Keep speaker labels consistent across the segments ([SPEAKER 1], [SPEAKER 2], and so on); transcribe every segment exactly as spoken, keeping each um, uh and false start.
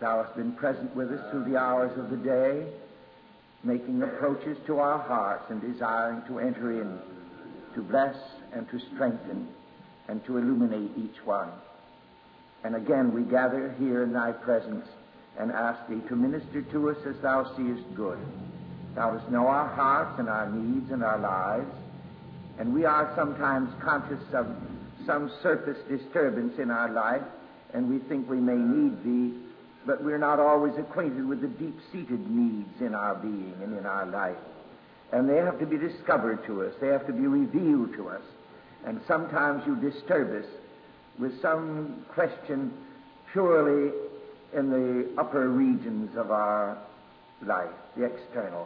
[SPEAKER 1] Thou hast been present with us through the hours of the day, making approaches to our hearts and desiring to enter in, to bless and to strengthen and to illuminate each one. And again we gather here in Thy presence and ask Thee to minister to us as Thou seest good. Thou dost know our hearts and our needs and our lives, and we are sometimes conscious of some surface disturbance in our life, and we think we may need Thee, but we're not always acquainted with the deep-seated needs in our being and in our life. And they have to be discovered to us. They have to be revealed to us. And sometimes you disturb us with some question purely in the upper regions of our life, the external,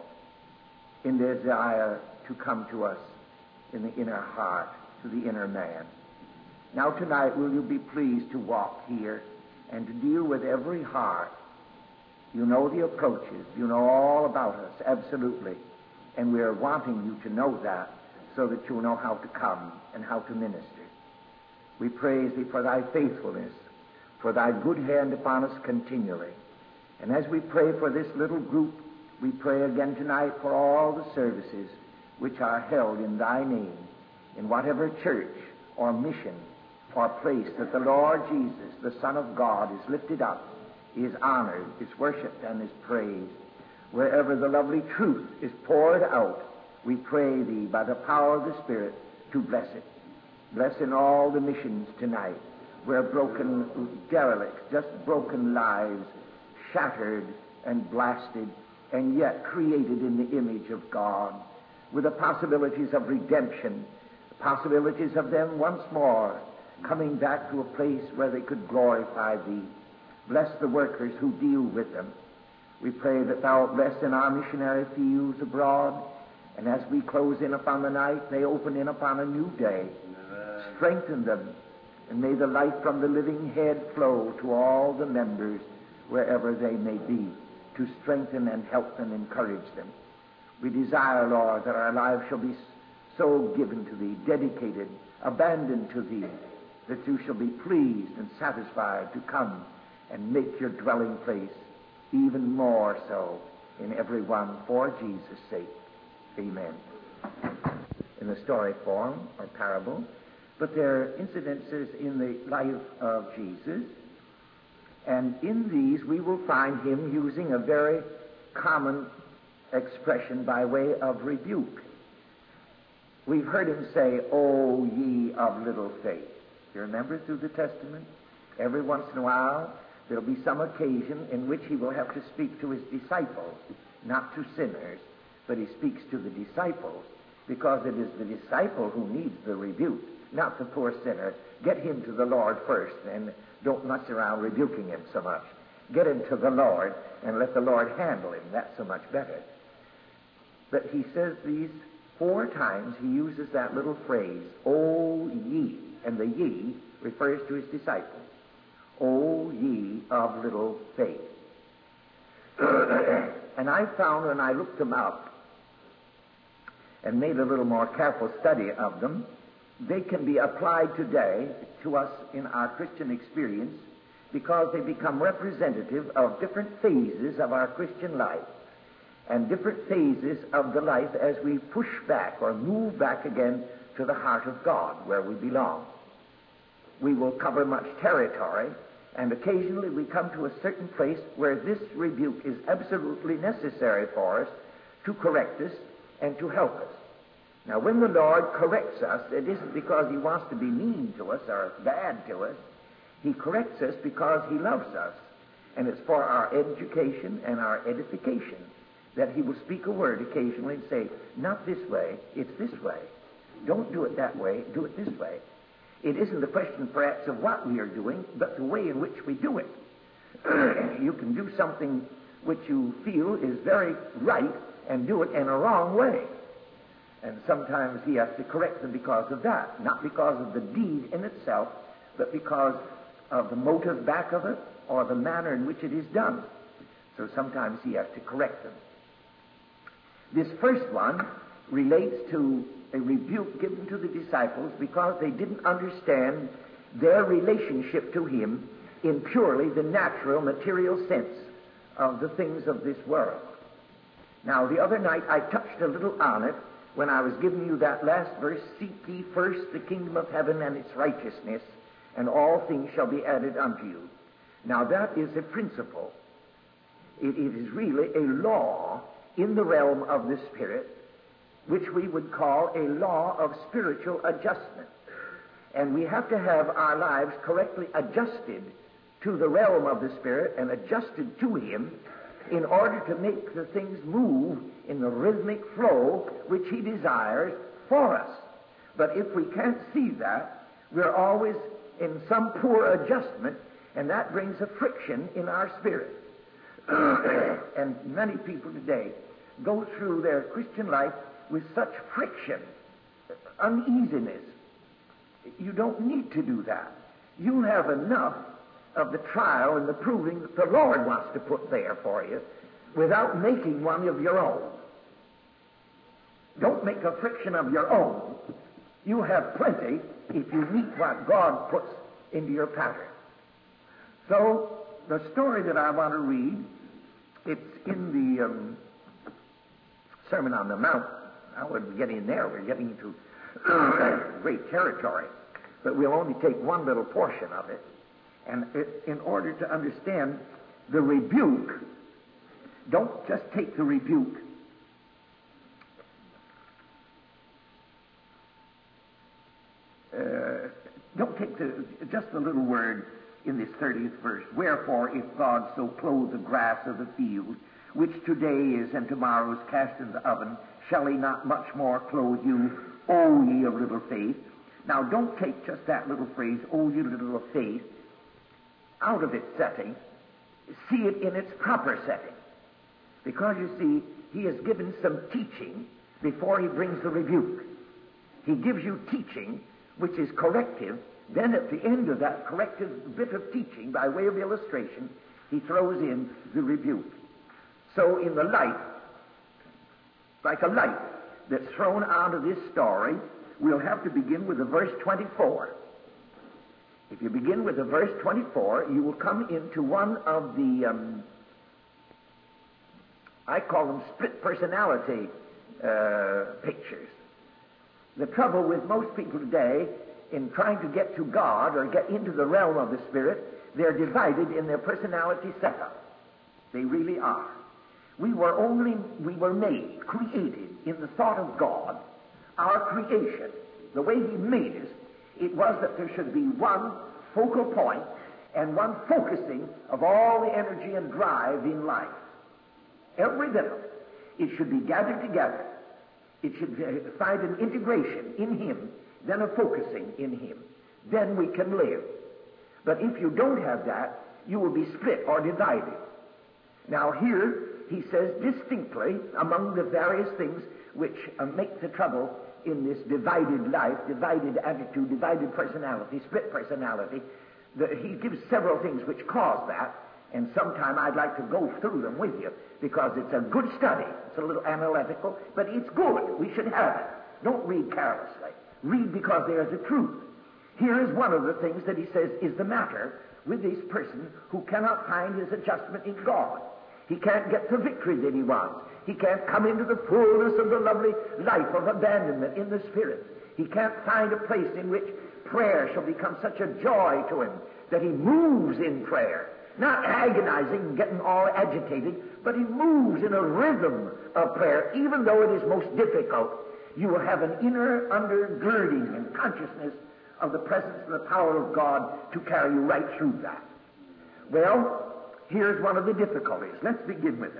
[SPEAKER 1] in desire to come to us in the inner heart, to the inner man. Now tonight, will you be pleased to walk here and to deal with every heart? You know the approaches. You know all about us, absolutely. And we are wanting you to know that so that you'll know how to come and how to minister. We praise Thee for Thy faithfulness, for Thy good hand upon us continually. And as we pray for this little group, we pray again tonight for all the services which are held in Thy name, in whatever church or mission or place that the Lord Jesus, the Son of God, is lifted up, is honored, is worshipped, and is praised. Wherever the lovely truth is poured out, we pray Thee by the power of the Spirit to bless it. Bless in all the missions tonight, where broken derelicts, just broken lives, shattered and blasted, and yet created in the image of God, with the possibilities of redemption, the possibilities of them once more coming back to a place where they could glorify Thee. Bless the workers who deal with them. We pray that Thou bless in our missionary fields abroad, and as we close in upon the night, they open in upon a new day. Amen. Strengthen them, and may the life from the living head flow to all the members wherever they may be, to strengthen and help them, encourage them. We desire, Lord, that our lives shall be so given to Thee, dedicated, abandoned to Thee, that You shall be pleased and satisfied to come and make Your dwelling place even more so in every one for Jesus' sake. Amen. In the story form or parable, but there are incidences in the life of Jesus, and in these we will find Him using a very common expression by way of rebuke. We've heard Him say, "O ye of little faith." You remember through the Testament? Every once in a while there'll be some occasion in which He will have to speak to His disciples, not to sinners, but He speaks to the disciples, because it is the disciple who needs the rebuke, not the poor sinner. Get him to the Lord first, and don't mess around rebuking him so much. Get him to the Lord, and let the Lord handle him. That's so much better. But He says these four times, He uses that little phrase, "O ye," and the ye refers to His disciples. "O ye of little faith." And I found when I looked them up and made a little more careful study of them, they can be applied today to us in our Christian experience, because they become representative of different phases of our Christian life and different phases of the life as we push back or move back again to the heart of God, where we belong. We will cover much territory, and occasionally we come to a certain place where this rebuke is absolutely necessary for us to correct us and to help us. Now, when the Lord corrects us, it isn't because He wants to be mean to us or bad to us. He corrects us because He loves us, and it's for our education and our edification that He will speak a word occasionally and say, "Not this way, it's this way. Don't do it that way, do it this way." It isn't a question, perhaps, of what we are doing, but the way in which we do it. You can do something which you feel is very right and do it in a wrong way. And sometimes He has to correct them because of that, not because of the deed in itself, but because of the motive back of it or the manner in which it is done. So sometimes He has to correct them. This first one relates to a rebuke given to the disciples because they didn't understand their relationship to Him in purely the natural, material sense of the things of this world. Now, the other night I touched a little on it when I was giving you that last verse, seek ye first the kingdom of heaven and its righteousness, and all things shall be added unto you. Now, that is a principle. It, it is really a law in the realm of the Spirit, which we would call a law of spiritual adjustment. And we have to have our lives correctly adjusted to the realm of the Spirit and adjusted to Him in order to make the things move in the rhythmic flow which He desires for us. But if we can't see that, we're always in some poor adjustment, and that brings a friction in our spirit. And many people today go through their Christian life with such friction, uneasiness. You don't need to do that. You have enough of the trial and the proving that the Lord wants to put there for you without making one of your own. Don't make a friction of your own. You have plenty if you meet what God puts into your pattern. So, the story that I want to read, it's in the um, Sermon on the Mount. Now we're getting there. We're getting into great territory. But we'll only take one little portion of it. And it, in order to understand the rebuke, don't just take the rebuke. Uh, don't take the, just the little word in this thirtieth verse. Wherefore, if God so clothe the grass of the field, which today is and tomorrow is cast in the oven, shall He not much more clothe you, O ye of little faith? Now, don't take just that little phrase, O ye little of faith, out of its setting. See it in its proper setting. Because, you see, He has given some teaching before He brings the rebuke. He gives you teaching which is corrective. Then at the end of that corrective bit of teaching, by way of illustration, He throws in the rebuke. So in the light, like a light that's thrown onto this story, we'll have to begin with the verse twenty-four. If you begin with the verse twenty-four, you will come into one of the, um, I call them split personality uh, pictures. The trouble with most people today in trying to get to God or get into the realm of the Spirit, they're divided in their personality setup. They really are. We were only, we were made, created in the thought of God. Our creation, the way He made us, it was that there should be one focal point and one focusing of all the energy and drive in life. Every bit of it. It should be gathered together. It should find an integration in Him, then a focusing in Him. Then we can live. But if you don't have that, you will be split or divided. Now here, he says distinctly, among the various things which uh, make the trouble in this divided life, divided attitude, divided personality, split personality, the, he gives several things which cause that, and sometime I'd like to go through them with you, because it's a good study. It's a little analytical, but it's good. We should have it. Don't read carelessly. Read because there's a truth. Here is one of the things that he says is the matter with this person who cannot find his adjustment in God. He can't get the victory that he wants. He can't come into the fullness of the lovely life of abandonment in the Spirit. He can't find a place in which prayer shall become such a joy to him that he moves in prayer. Not agonizing and getting all agitated, but he moves in a rhythm of prayer. Even though it is most difficult, you will have an inner undergirding and consciousness of the presence and the power of God to carry you right through that. Well, here's one of the difficulties. Let's begin with it.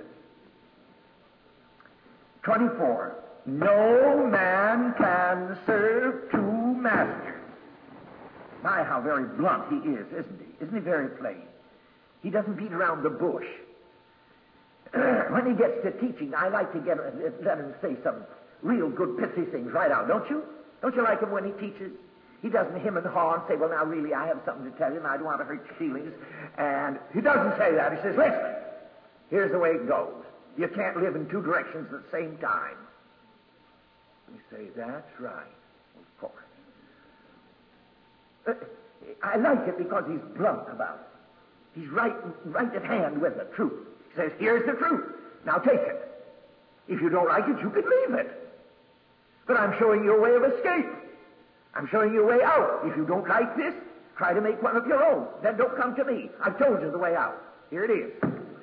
[SPEAKER 1] twenty-four. No man can serve two masters. My, how very blunt he is, isn't he? Isn't he very plain? He doesn't beat around the bush. When he gets to teaching, I like to get let him say some real good pithy things right out, don't you? Don't you like him when he teaches? He doesn't hem and haw and say, well, now really I have something to tell you and I don't want to hurt your feelings. And he doesn't say that. He says, listen, here's the way it goes. You can't live in two directions at the same time. You say, that's right. Of course. Uh, I like it because he's blunt about it. He's right, right at hand with the truth. He says, here's the truth. Now take it. If you don't like it, you can leave it. But I'm showing you a way of escape. I'm showing you a way out. If you don't like this, try to make one of your own. Then don't come to me. I've told you the way out. Here it is.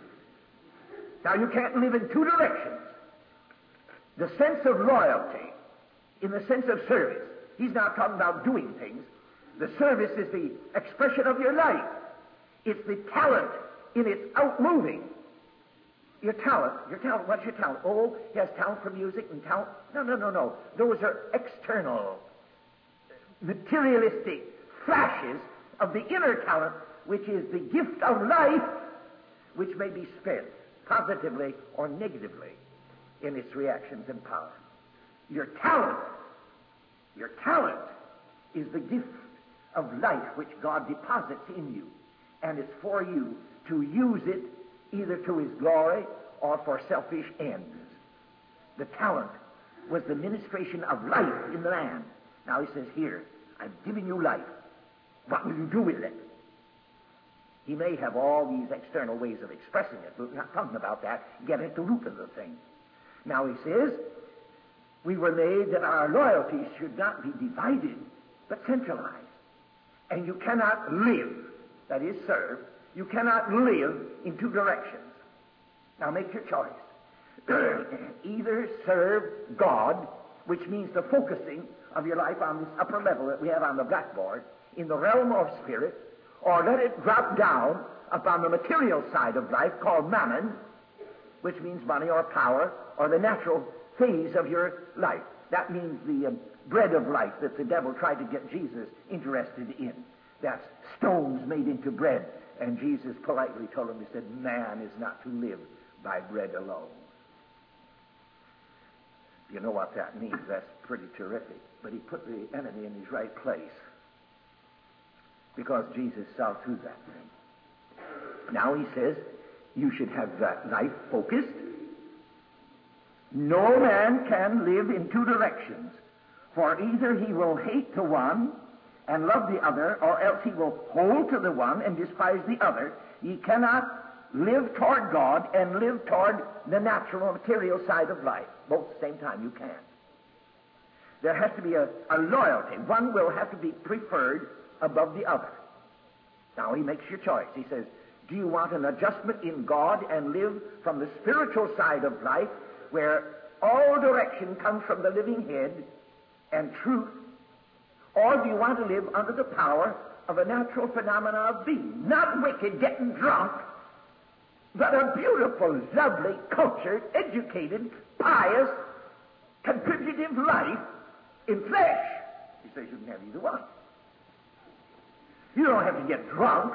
[SPEAKER 1] Now you can't live in two directions. The sense of loyalty, in the sense of service. He's not talking about doing things. The service is the expression of your life. It's the talent in its outmoving. Your talent, your talent, what's your talent? Oh, he has talent for music and talent. No, no, no, no. Those are external, materialistic flashes of the inner talent, which is the gift of life, which may be spent positively or negatively in its reactions and power. Your talent, your talent is the gift of life which God deposits in you, and it's for you to use it either to His glory or for selfish ends. The talent was the ministration of life in the land. Now He says, here, I've given you life. What will you do with it? He may have all these external ways of expressing it, but we're not talking about that. Get at the root of the thing. Now He says, we were made that our loyalties should not be divided, but centralized. And you cannot live, that is, serve, you cannot live in two directions. Now make your choice. Either serve God, which means the focusing of your life on this upper level that we have on the blackboard, in the realm of spirit, or let it drop down upon the material side of life called mammon, which means money or power, or the natural phase of your life. That means the um, bread of life that the devil tried to get Jesus interested in. That's stones made into bread. And Jesus politely told him, he said, man is not to live by bread alone. You know what that means. That's pretty terrific. But he put the enemy in his right place, because Jesus saw through that thing. Now he says, you should have that life focused. No man can live in two directions, for either he will hate the one and love the other, or else he will hold to the one and despise the other. Ye cannot live toward God and live toward the natural material side of life. Both at the same time, you can't. There has to be a, a loyalty. One will have to be preferred above the other. Now he makes your choice. He says, do you want an adjustment in God and live from the spiritual side of life, where all direction comes from the living head and truth? Or do you want to live under the power of a natural phenomena of being? Not wicked, getting drunk, but a beautiful, lovely, cultured, educated, pious, contributive life in flesh. He says you can have either one. You don't have to get drunk.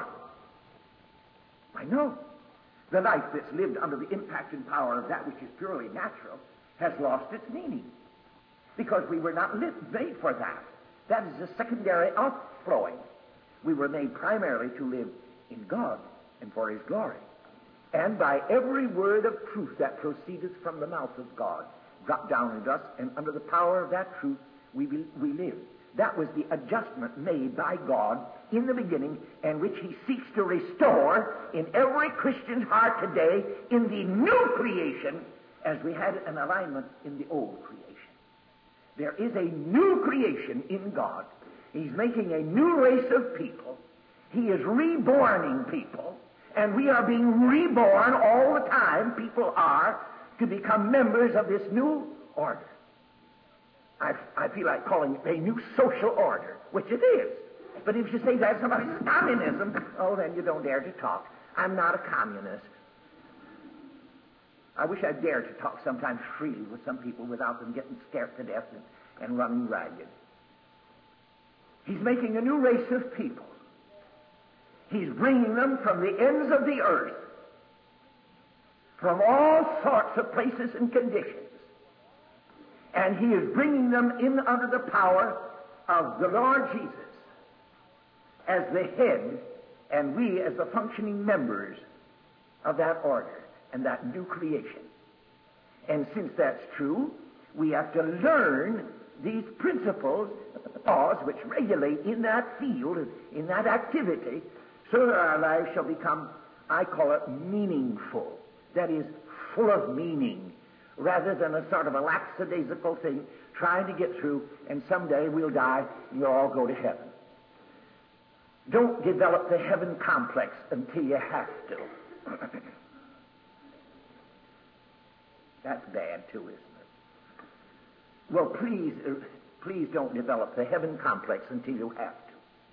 [SPEAKER 1] I know. The life that's lived under the impact and power of that which is purely natural has lost its meaning, because we were not made for that. That is a secondary outflowing. We were made primarily to live in God and for His glory. And by every word of truth that proceedeth from the mouth of God, drop down into us, and under the power of that truth we, be, we live. That was the adjustment made by God in the beginning, and which He seeks to restore in every Christian's heart today in the new creation, as we had an alignment in the old creation. There is a new creation in God. He's making a new race of people. He is reborning people, and we are being reborn all the time. People are to become members of this new order. I, I feel like calling it a new social order, which it is. But if you say that somebody's communism, oh, then you don't dare to talk. I'm not a communist. I wish I dared to talk sometimes freely with some people without them getting scared to death and, and running ragged. He's making a new race of people. He's bringing them from the ends of the earth, from all sorts of places and conditions. And He is bringing them in under the power of the Lord Jesus as the head, and we as the functioning members of that order and that new creation. And since that's true, we have to learn these principles, laws which regulate in that field, in that activity, so that our lives shall become, I call it, meaningful. That is, full of meaning, rather than a sort of a lackadaisical thing, trying to get through, and someday we'll die and you'll all go to heaven. Don't develop the heaven complex until you have to. That's bad too, isn't it? Well, please, uh, please don't develop the heaven complex until you have to.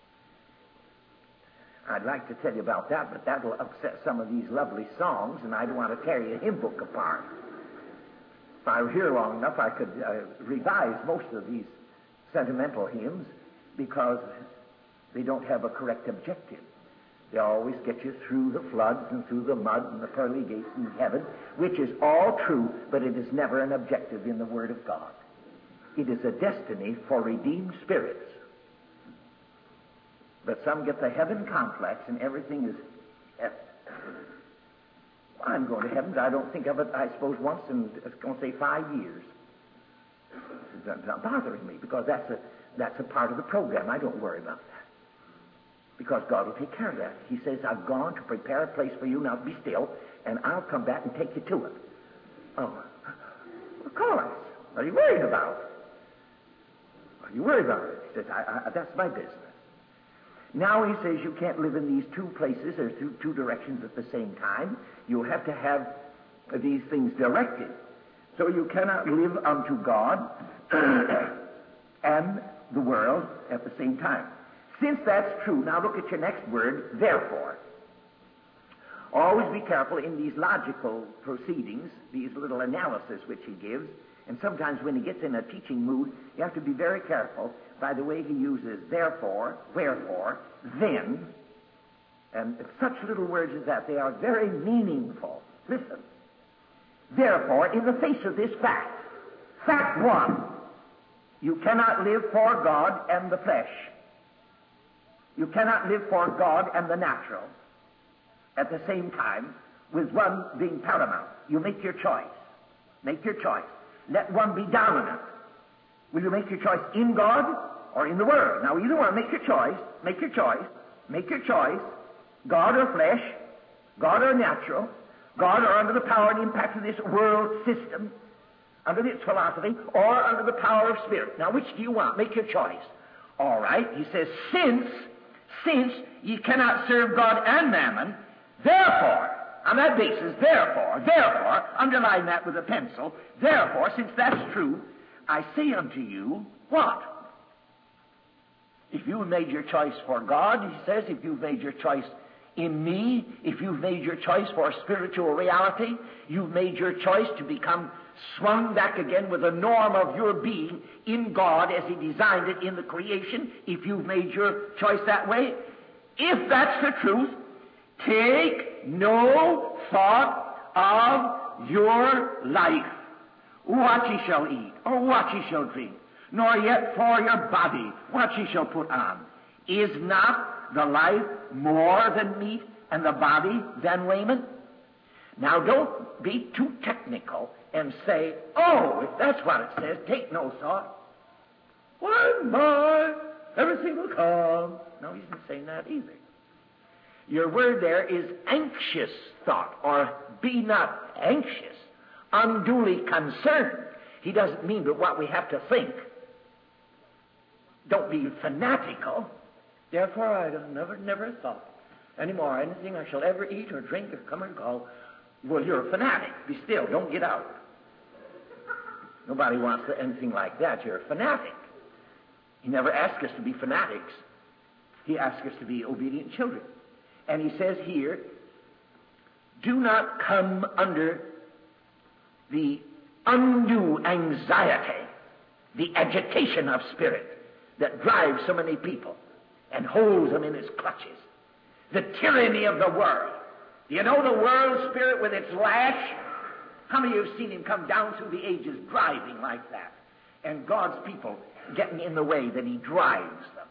[SPEAKER 1] I'd like to tell you about that, but that'll upset some of these lovely songs, and I don't want to tear your hymn book apart. If I were here long enough, I could uh, revise most of these sentimental hymns, because they don't have a correct objective. They always get you through the floods and through the mud and the pearly gates in heaven, which is all true, but it is never an objective in the Word of God. It is a destiny for redeemed spirits. But some get the heaven complex and everything is heaven. Well, I'm going to heaven, but I don't think of it, I suppose, once in, it's going to say, five years. It's not bothering me, because that's a, that's a part of the program. I don't worry about that, because God will take care of that. He says, I've gone to prepare a place for you, now be still, and I'll come back and take you to it. Oh, of course. What are you worried about? What are you worried about it? He says, I, I, that's my business. Now he says you can't live in these two places or two, two directions at the same time. You'll have to have these things directed. So you cannot live unto God and the world at the same time. Since that's true, now look at your next word, therefore. Always be careful in these logical proceedings, these little analysis which he gives, and sometimes when he gets in a teaching mood, you have to be very careful by the way he uses therefore, wherefore, then, and such little words as that. They are very meaningful. Listen. Therefore, in the face of this fact, fact one, you cannot live for God and the flesh. You cannot live for God and the natural at the same time, with one being paramount. You make your choice. Make your choice. Let one be dominant. Will you make your choice in God or in the world? Now, either one, make your choice. Make your choice. Make your choice. God or flesh, God or natural, God or under the power and impact of this world system, under its philosophy, or under the power of spirit. Now, which do you want? Make your choice. All right. He says, since, since ye cannot serve God and mammon, therefore, on that basis, therefore, therefore, underline that with a pencil, therefore, since that's true, I say unto you, what? If you've made your choice for God, he says, if you've made your choice in me, if you've made your choice for spiritual reality, you've made your choice to become swung back again with the norm of your being in God as he designed it in the creation, if you've made your choice that way, if that's the truth, take no thought of your life, what ye shall eat, or what ye shall drink, nor yet for your body, what ye shall put on. Is not the life more than meat, and the body than raiment? Now, don't be too technical and say, oh, if that's what it says, take no thought. Why, my, everything will come. No, he's not saying that either. Your word there is anxious thought, or be not anxious, unduly concerned. He doesn't mean but what we have to think. Don't be fanatical. Therefore, I have never, never thought anymore anything I shall ever eat or drink or come or go. Well, you're a fanatic. Be still. Don't get out. Nobody wants anything like that. You're a fanatic. He never asked us to be fanatics. He asked us to be obedient children. And he says here, do not come under the undue anxiety, the agitation of spirit that drives so many people and holds them in its clutches. The tyranny of the world. You know the world spirit with its lash? How many of you have seen him come down through the ages driving like that? And God's people getting in the way that he drives them.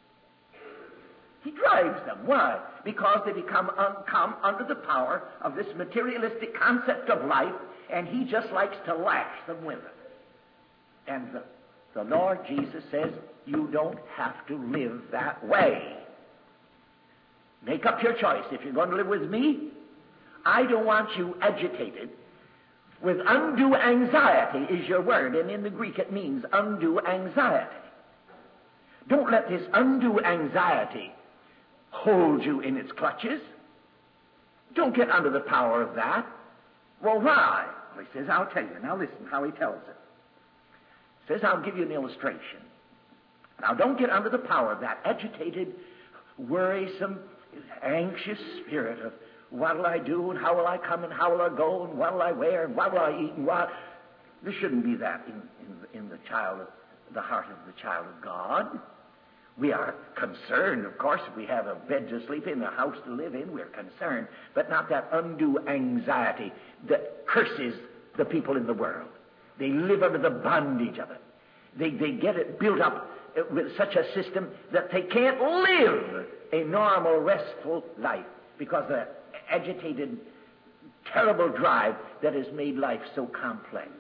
[SPEAKER 1] He drives them. Why? Because they become un- come under the power of this materialistic concept of life, and he just likes to lash them with it. And the, the Lord Jesus says, you don't have to live that way. Make up your choice. If you're going to live with me, I don't want you agitated with undue anxiety is your word, and in the Greek it means undue anxiety. Don't let this undue anxiety hold you in its clutches. Don't get under the power of that. Well, why? Well, he says, I'll tell you. Now listen how he tells it. He says, I'll give you an illustration. Now don't get under the power of that agitated, worrisome, anxious spirit of what will I do and how will I come and how will I go and what will I wear and what will I eat and what. There shouldn't be that in, in, in the child, of, the heart of the child of God. We are concerned, of course, if we have a bed to sleep in, a house to live in, we're concerned, but not that undue anxiety that curses the people in the world. They live under the bondage of it. They, they get it built up with such a system that they can't live a normal, restful life because of that agitated, terrible drive that has made life so complex.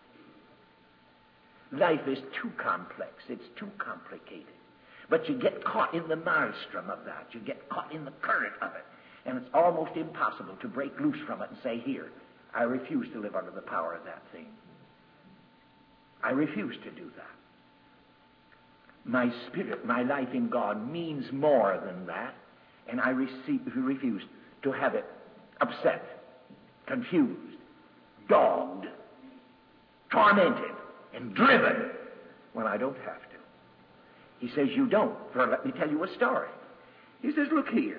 [SPEAKER 1] Life is too complex. It's too complicated. But you get caught in the maelstrom of that. You get caught in the current of it. And it's almost impossible to break loose from it and say, here, I refuse to live under the power of that thing. I refuse to do that. My spirit, my life in God means more than that. And I receive, refuse to have it upset, confused, dogged, tormented, and driven when I don't have to. He says, you don't. For let me tell you a story. He says, look here.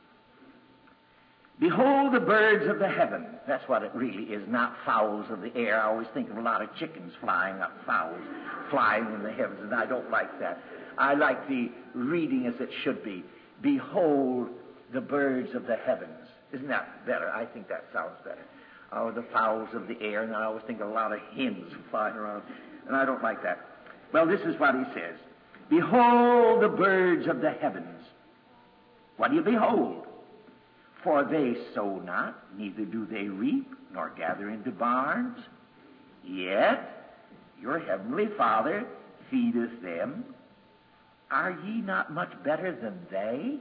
[SPEAKER 1] Behold the birds of the heaven. That's what it really is, not fowls of the air. I always think of a lot of chickens flying up, fowls flying in the heavens, and I don't like that. I like the reading as it should be. Behold the birds of the heavens. Isn't that better? I think that sounds better. Oh, the fowls of the air, and I always think of a lot of hens flying around, and I don't like that. Well, this is what he says. Behold the birds of the heavens. What do you behold? For they sow not, neither do they reap, nor gather into barns. Yet your heavenly Father feedeth them. Are ye not much better than they?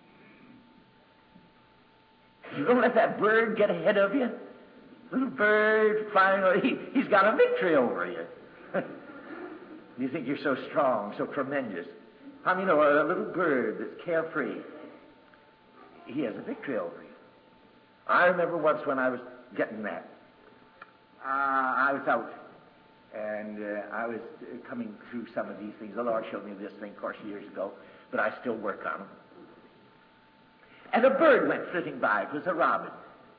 [SPEAKER 1] You don't let that bird get ahead of you. Little bird flying, he, he's got a victory over you. You think you're so strong, so tremendous. How many know a little bird that's carefree, he has a victory over you. I remember once when I was getting that, uh, I was out, and uh, I was coming through some of these things. The Lord showed me this thing, of course, years ago, but I still work on them. And a bird went flitting by. It was a robin.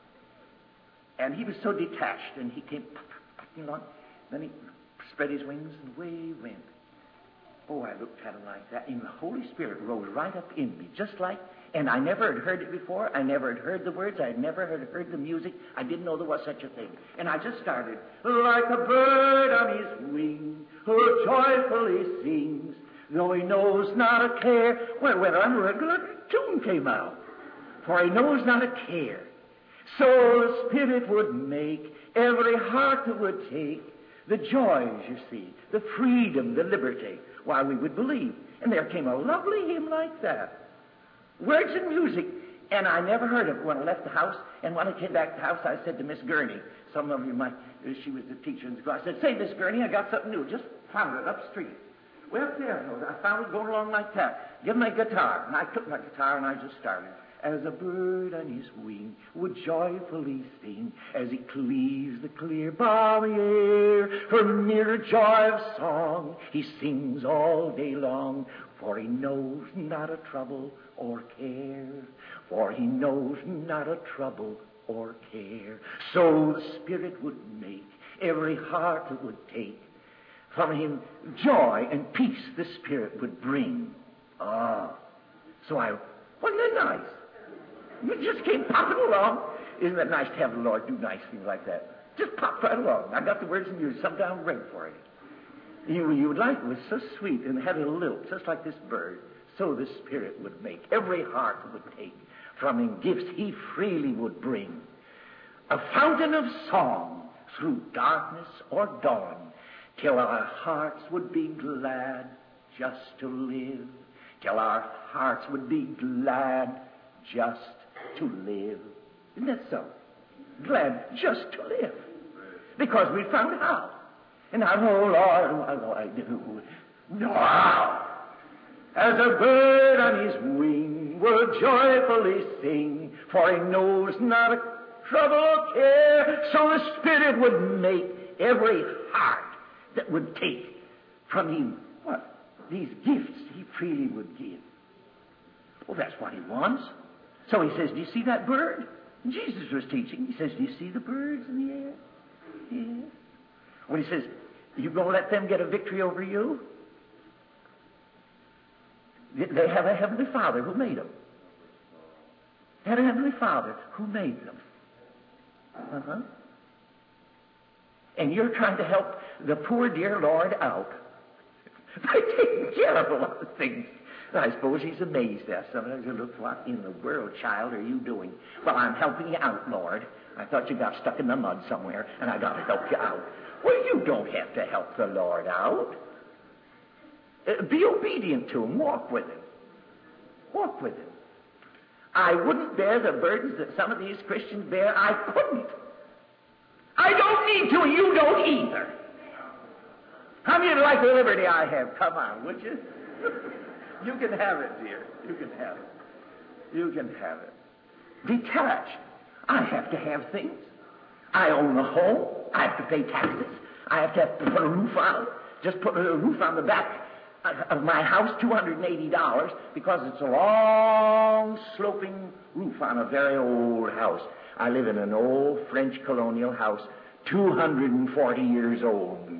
[SPEAKER 1] And he was so detached, and he came puffing along. Then he spread his wings, and away he went. Oh, I looked at him like that, and the Holy Spirit rose right up in me, just like, and I never had heard it before. I never had heard the words. I had never had heard the music. I didn't know there was such a thing. And I just started, like a bird on his wing, who joyfully sings, though he knows not a care. Well, when a regular tune came out, for he knows not a care. So the Spirit would make, every heart that would take, the joys, you see, the freedom, the liberty, while we would believe. And there came a lovely hymn like that. Words and music. And I never heard of it when I left the house. And when I came back to the house, I said to Miss Gurney, some of you might, she was the teacher in school, I said, say, Miss Gurney, I got something new. Just found it up street. Well, there, I found it going along like that. Give me my guitar. And I took my guitar and I just started. As a bird on his wing would joyfully sing, as he cleaves the clear balmy air, from mere joy of song he sings all day long, for he knows not a trouble or care, for he knows not a trouble or care. So the Spirit would make, every heart that would take, from him joy and peace the Spirit would bring. Ah, so I, wasn't that nice? You just came popping along. Isn't that nice to have the Lord do nice things like that? Just pop right along. I got the words and music. Sometime I'll read for you. You, you would like it. It was so sweet and had a lilt, just like this bird. So the Spirit would make. Every heart would take. From him gifts he freely would bring. A fountain of song through darkness or dawn, till our hearts would be glad just to live. Till our hearts would be glad just to live. Isn't that so? Glad just to live. Because we found out. And I, oh Lord, what do I do? Now, as a bird on his wing will joyfully sing, for he knows not a trouble or care, so the Spirit would make every heart that would take from him, what? These gifts he freely would give. Well, that's what he wants. So he says, do you see that bird? And Jesus was teaching. He says, do you see the birds in the air? Yes. Well, he says, you going to let them get a victory over you? They have a Heavenly Father who made them. They had a Heavenly Father who made them. Uh-huh. And you're trying to help the poor dear Lord out by taking care of a lot of things. I suppose he's amazed at. Sometimes he looks, what in the world, child, are you doing? Well, I'm helping you out, Lord. I thought you got stuck in the mud somewhere, and I got to help you out. Well, you don't have to help the Lord out. Uh, be obedient to him. Walk with him. Walk with him. I wouldn't bear the burdens that some of these Christians bear. I couldn't. I don't need to, and you don't either. How many like the liberty I have? Come on, would you? You can have it, dear. You can have it. You can have it. Detached. I have to have things. I own a home. I have to pay taxes. I have to, have to put a roof on it. Just put a roof on the back of my house, two hundred eighty dollars, because it's a long, sloping roof on a very old house. I live in an old French colonial house, two hundred forty years old.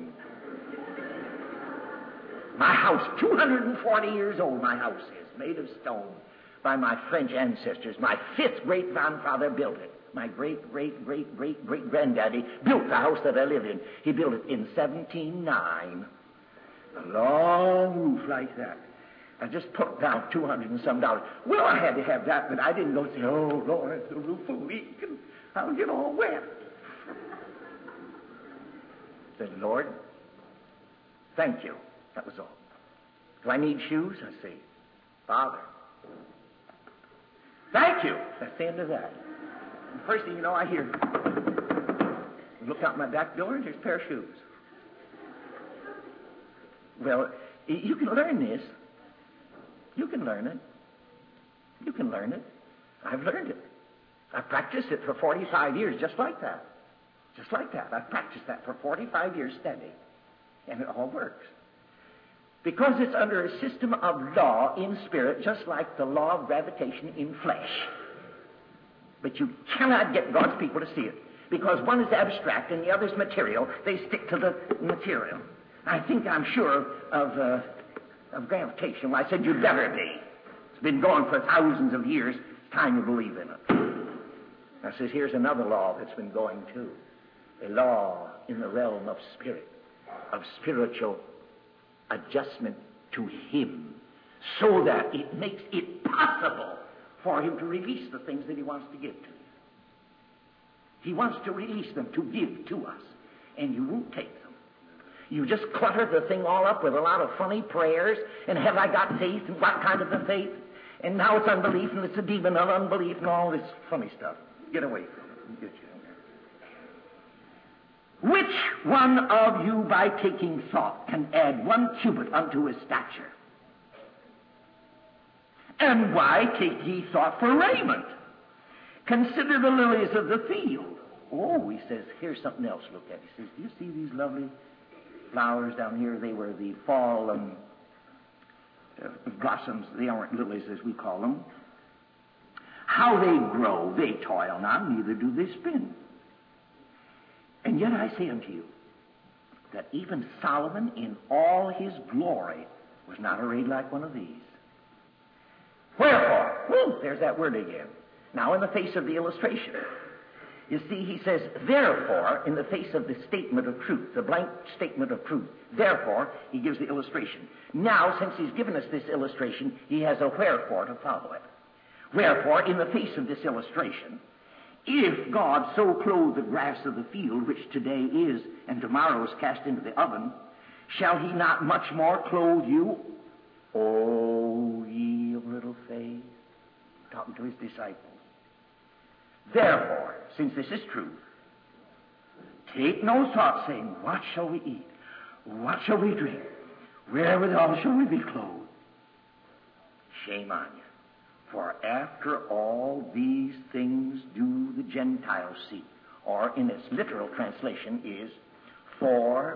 [SPEAKER 1] My house, two hundred forty years old, my house is, made of stone by my French ancestors. My fifth great-grandfather built it. My great-great-great-great-great-granddaddy built the house that I live in. He built it in seventeen oh nine. A long roof like that. I just put down two hundred and some dollars. Well, I had to have that, but I didn't go say, oh, Lord, the roof will leak, and I'll get all wet. I said, Lord, thank you. That was all. Do I need shoes? I say, Father, thank you. That's the end of that. And the first thing you know, I hear, look out my back door, and there's a pair of shoes. Well, you can learn this. You can learn it. You can learn it. I've learned it. I've practiced it for forty-five years, just like that. Just like that. I've practiced that for forty-five years steady. And it all works. Because it's under a system of law in spirit, just like the law of gravitation in flesh. But you cannot get God's people to see it. Because one is abstract and the other is material. They stick to the material. I think I'm sure of, uh, of gravitation. Well, I said, you'd better be. It's been going for thousands of years. It's time you believe in it. I says, here's another law that's been going too. A law in the realm of spirit, of spiritual adjustment to Him, so that it makes it possible for Him to release the things that He wants to give to you. He wants to release them, to give to us, and you won't take them. You just clutter the thing all up with a lot of funny prayers, and have I got faith, and what kind of a faith, and now it's unbelief, and it's a demon of unbelief, and all this funny stuff. Get away from it. And get you. Which one of you, by taking thought, can add one cubit unto his stature? And why take ye thought for raiment? Consider the lilies of the field. Oh, he says, here's something else to look at. He says, do you see these lovely flowers down here? They were the fall um, uh, blossoms. They aren't lilies as we call them. How they grow, they toil not, neither do they spin. And yet I say unto you, that even Solomon in all his glory was not arrayed like one of these. Wherefore, whoo, there's that word again. Now in the face of the illustration, you see, he says, therefore, in the face of the statement of truth, the blank statement of truth, therefore, he gives the illustration. Now, since he's given us this illustration, he has a wherefore to follow it. Wherefore, in the face of this illustration, if God so clothe the grass of the field, which today is and tomorrow is cast into the oven, shall He not much more clothe you, O ye of little faith? Talking talking to his disciples. Therefore, since this is true, take no thought, saying, what shall we eat? What shall we drink? Wherewithal shall we be clothed? Shame on you. For after all these things do the Gentiles seek. Or in its literal translation is, for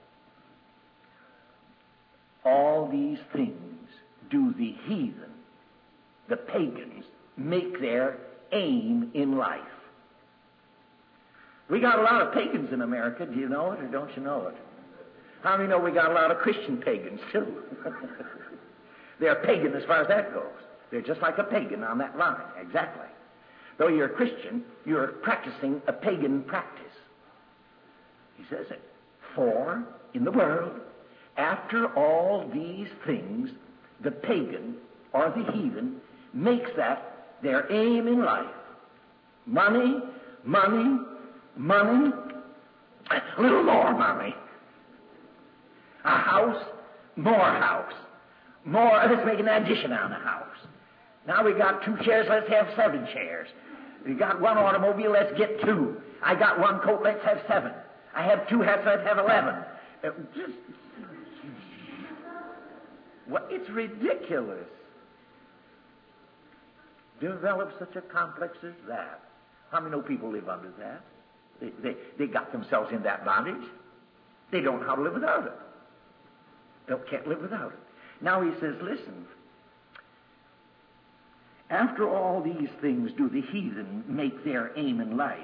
[SPEAKER 1] all these things do the heathen, the pagans, make their aim in life. We got a lot of pagans in America. Do you know it or don't you know it? How many know we got a lot of Christian pagans too? They're pagan as far as that goes. They're just like a pagan on that line, exactly. Though you're a Christian, you're practicing a pagan practice. He says it. For, in the world, after all these things, the pagan or the heathen makes that their aim in life. Money, money, money, a little more money. A house, more house. More, let's make an addition on a house. Now we got two chairs, let's have seven chairs. We got one automobile, let's get two. I got one coat, let's have seven. I have two hats, let's have eleven. Uh, just, well, it's ridiculous. Develop such a complex as that. How many know people live under that? They, they, they got themselves in that bondage. They don't know how to live without it. They can't live without it. Now he says, listen, after all these things do the heathen make their aim in life.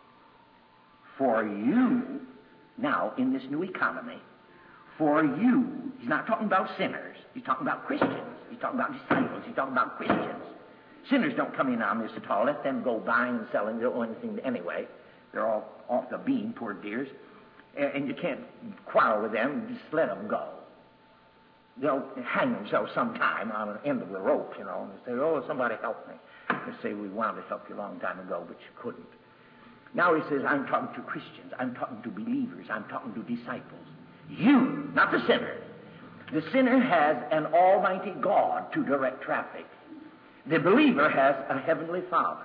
[SPEAKER 1] For you, now in this new economy, for you, he's not talking about sinners, he's talking about Christians, he's talking about disciples, he's talking about Christians. Sinners don't come in on this at all. Let them go buying and selling. They don't owe anything anyway. They're all off the beam, poor dears. And you can't quarrel with them, just let them go. They'll hang themselves sometime on an end of the rope, you know, and they say, oh, somebody help me. They say, we wanted to help you a long time ago, but you couldn't. Now he says, I'm talking to Christians. I'm talking to believers. I'm talking to disciples. You, not the sinner. The sinner has an almighty God to direct traffic. The believer has a heavenly Father.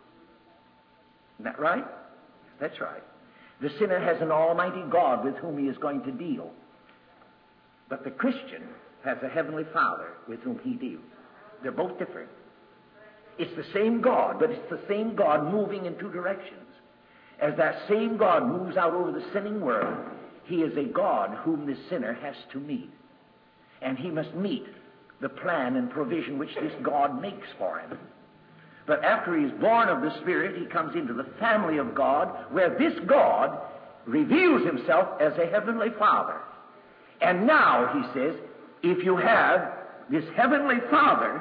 [SPEAKER 1] Isn't that right? That's right. The sinner has an almighty God with whom he is going to deal. But the Christian has a heavenly Father with whom he deals. They're both different. It's the same God, but it's the same God moving in two directions. As that same God moves out over the sinning world, he is a God whom the sinner has to meet. And he must meet the plan and provision which this God makes for him. But after he is born of the Spirit, he comes into the family of God, where this God reveals himself as a heavenly Father. And now, he says, if you have this heavenly Father,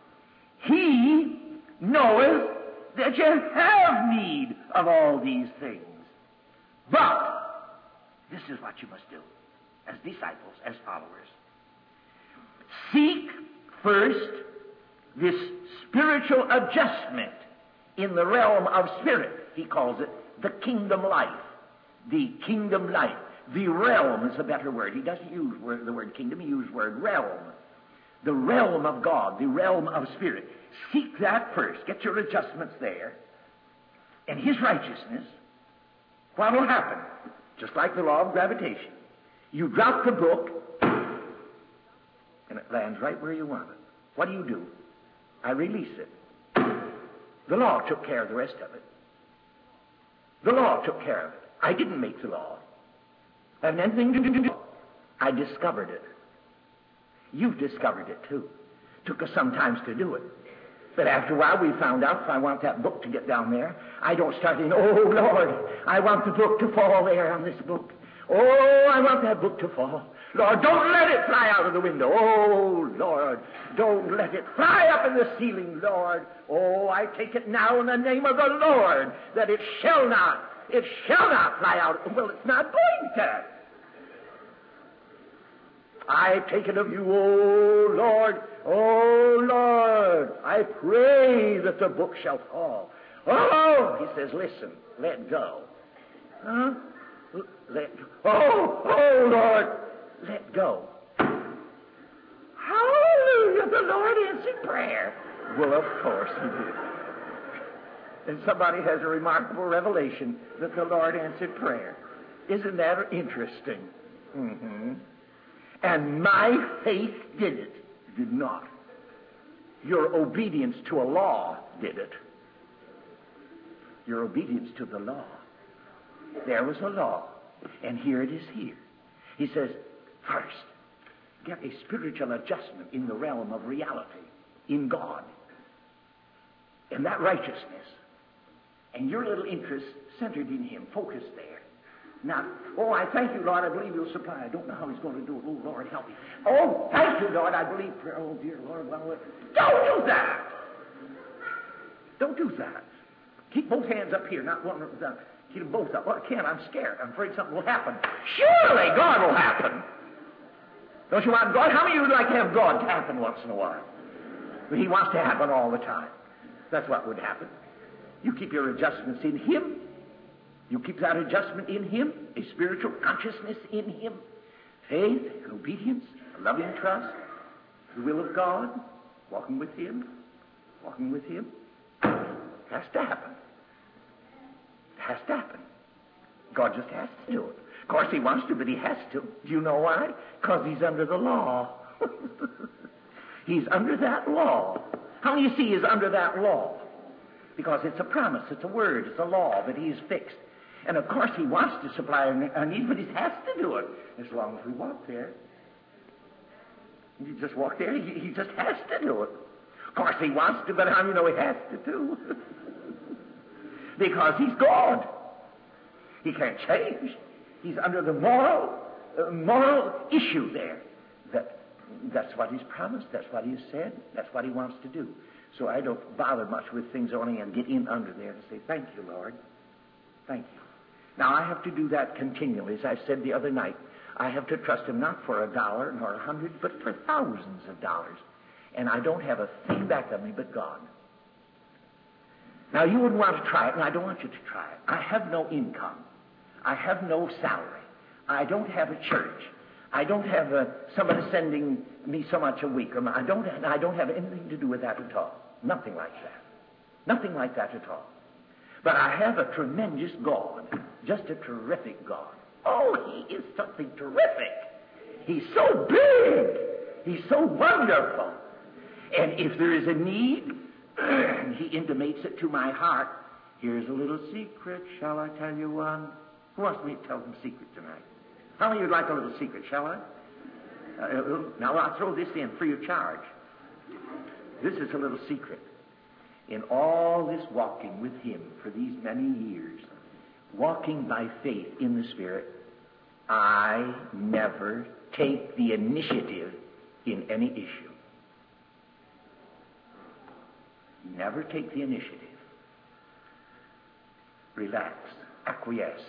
[SPEAKER 1] he knoweth that you have need of all these things. But this is what you must do as disciples, as followers. Seek first this spiritual adjustment in the realm of spirit. He calls it the kingdom life. The kingdom life. The realm is a better word. He doesn't use word, the word kingdom, he uses the word realm. The realm of God, the realm of spirit. Seek that first. Get your adjustments there. And his righteousness, what will happen? Just like the law of gravitation. You drop the book, and it lands right where you want it. What do you do? I release it. The law took care of the rest of it. The law took care of it. I didn't make the law. I have anything to do with it. I discovered it. You've discovered it too. Took us sometimes to do it. But after a while we found out if I want that book to get down there, I don't start in, oh Lord, I want the book to fall there on this book. Oh, I want that book to fall. Lord, don't let it fly out of the window. Oh, Lord, don't let it fly up in the ceiling, Lord. Oh, I take it now in the name of the Lord that it shall not, it shall not fly out. Well, it's not going to. I take it of you, oh, Lord, oh, Lord, I pray that the book shall fall. Oh, he says, listen, let go. Huh? Let go. Oh, oh, Lord, let go. Hallelujah, the Lord answered prayer. Well, of course he did. And somebody has a remarkable revelation that the Lord answered prayer. Isn't that interesting? Mm-hmm. And my faith did it. It did not. Your obedience to a law did it. Your obedience to the law. There was a law, and here it is here. He says, first, get a spiritual adjustment in the realm of reality, in God, and that righteousness, and your little interest centered in Him, focused there. Now, oh, I thank you, Lord, I believe You'll supply. I don't know how He's going to do it. Oh, Lord, help me. Oh, thank you, Lord, I believe. Oh, dear Lord, well, don't do that. Don't do that. Keep both hands up here, not one down. Keep them both up. Well, I can't. I'm scared. I'm afraid something will happen. Surely God will happen. Don't you want God? How many of you would like to have God to happen once in a while? He wants to happen all the time. That's what would happen. You keep your adjustments in Him. You keep that adjustment in Him, a spiritual consciousness in Him, faith, obedience, loving trust, the will of God, walking with Him, walking with Him. Has to happen. It has to happen. God just has to do it. Of course, He wants to, but He has to. Do you know why? Because He's under the law. He's under that law. How many of you see He's under that law? Because it's a promise, it's a word, it's a law that He's fixed. And of course, He wants to supply our needs, but He has to do it as long as we walk there. You just walk there, He, he just has to do it. Of course, He wants to, but how do you know He has to too? Because He's God. He can't change. He's under the moral, uh, moral issue there. That, that's what He's promised. That's what He's said. That's what He wants to do. So I don't bother much with things only and get in under there and say, thank you, Lord. Thank you. Now, I have to do that continually. As I said the other night, I have to trust Him not for a dollar nor a hundred, but for thousands of dollars. And I don't have a thing back of me but God. Now, you wouldn't want to try it, and I don't want you to try it. I have no income. I have no salary. I don't have a church. I don't have a, somebody sending me so much a week. Or I don't, I don't have anything to do with that at all. Nothing like that. Nothing like that at all. But I have a tremendous God, just a terrific God. Oh, He is something terrific. He's so big. He's so wonderful. And if there is a need, He intimates it to my heart. Here's a little secret. Shall I tell you one? Who wants me to tell them a secret tonight? How many of you would like a little secret, shall I? Uh, now, I'll throw this in free of charge. This is a little secret. In all this walking with Him for these many years, walking by faith in the Spirit, I never take the initiative in any issue. Never take the initiative. Relax. Acquiesce.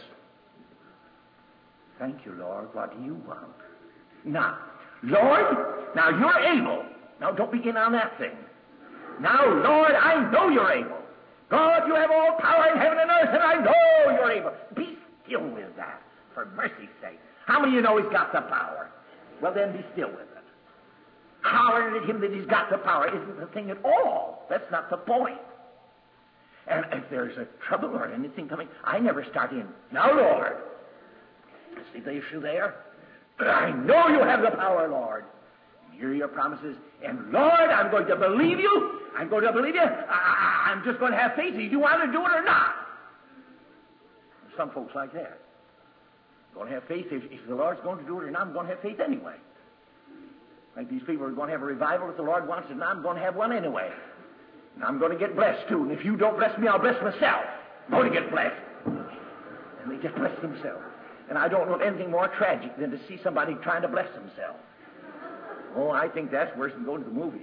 [SPEAKER 1] Thank you, Lord. What do you want? Now, Lord, now you're able. Now, don't begin on that thing. Now, Lord, I know You're able. God, You have all power in heaven and earth, and I know You're able. Be still with that, for mercy's sake. How many of you know He's got the power? Well, then be still with it. Hollering at Him that He's got the power isn't the thing at all. That's not the point. And if there's a trouble or anything coming, I never start in, now, Lord. See the issue there? I know You have the power, Lord. Hear Your promises. And, Lord, I'm going to believe You. I'm going to believe You. I, I'm just going to have faith. Do you want to do it or not? Some folks like that. I'm going to have faith. If, if the Lord's going to do it or not, I'm going to have faith anyway. Like these people are going to have a revival. If the Lord wants it, and I'm going to have one anyway. And I'm going to get blessed, too. And if You don't bless me, I'll bless myself. I'm going to get blessed. And they get blessed themselves. And I don't know anything more tragic than to see somebody trying to bless themselves. Oh, I think that's worse than going to the movies.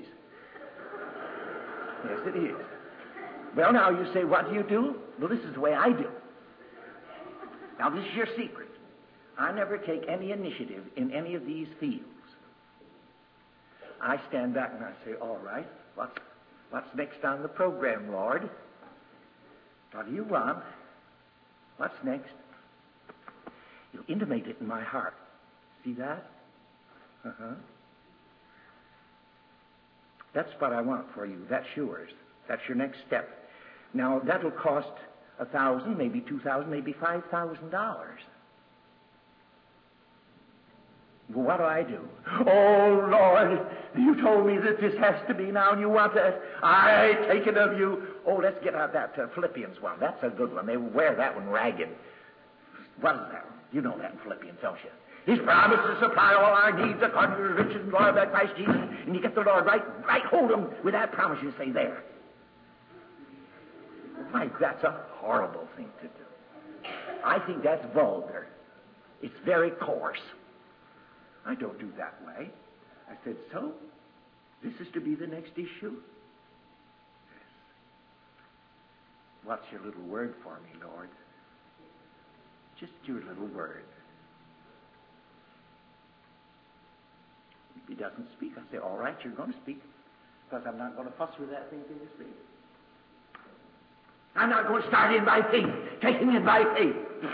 [SPEAKER 1] Yes, it is. Well, now you say, what do you do? Well, this is the way I do. Now, this is your secret. I never take any initiative in any of these fields. I stand back and I say, all right, what's, what's next on the program, Lord? What do you want? What's next? You'll intimate it in my heart. See that? Uh-huh. That's what I want for you. That's yours. That's your next step. Now, that'll cost a thousand, maybe two thousand, maybe five thousand dollars. Well, what do I do? Oh, Lord, you told me that this has to be now, and you want that. I take it of you. Oh, let's get out that uh, Philippians one. That's a good one. They wear that one ragged. What is that one? You know that in Philippians, don't you? His promise to supply all our needs according to the riches and glory by Christ Jesus. And you get the Lord right, right hold him with that promise. You say, there. Mike, that's a horrible thing to do. I think that's vulgar. It's very coarse. I don't do that way. I said, so, this is to be the next issue? Yes. What's your little word for me, Lord? Just your little word. If he doesn't speak, I say, all right, you're going to speak, because I'm not going to fuss with that thing till you speak. I'm not going to start in by faith, taking it by faith.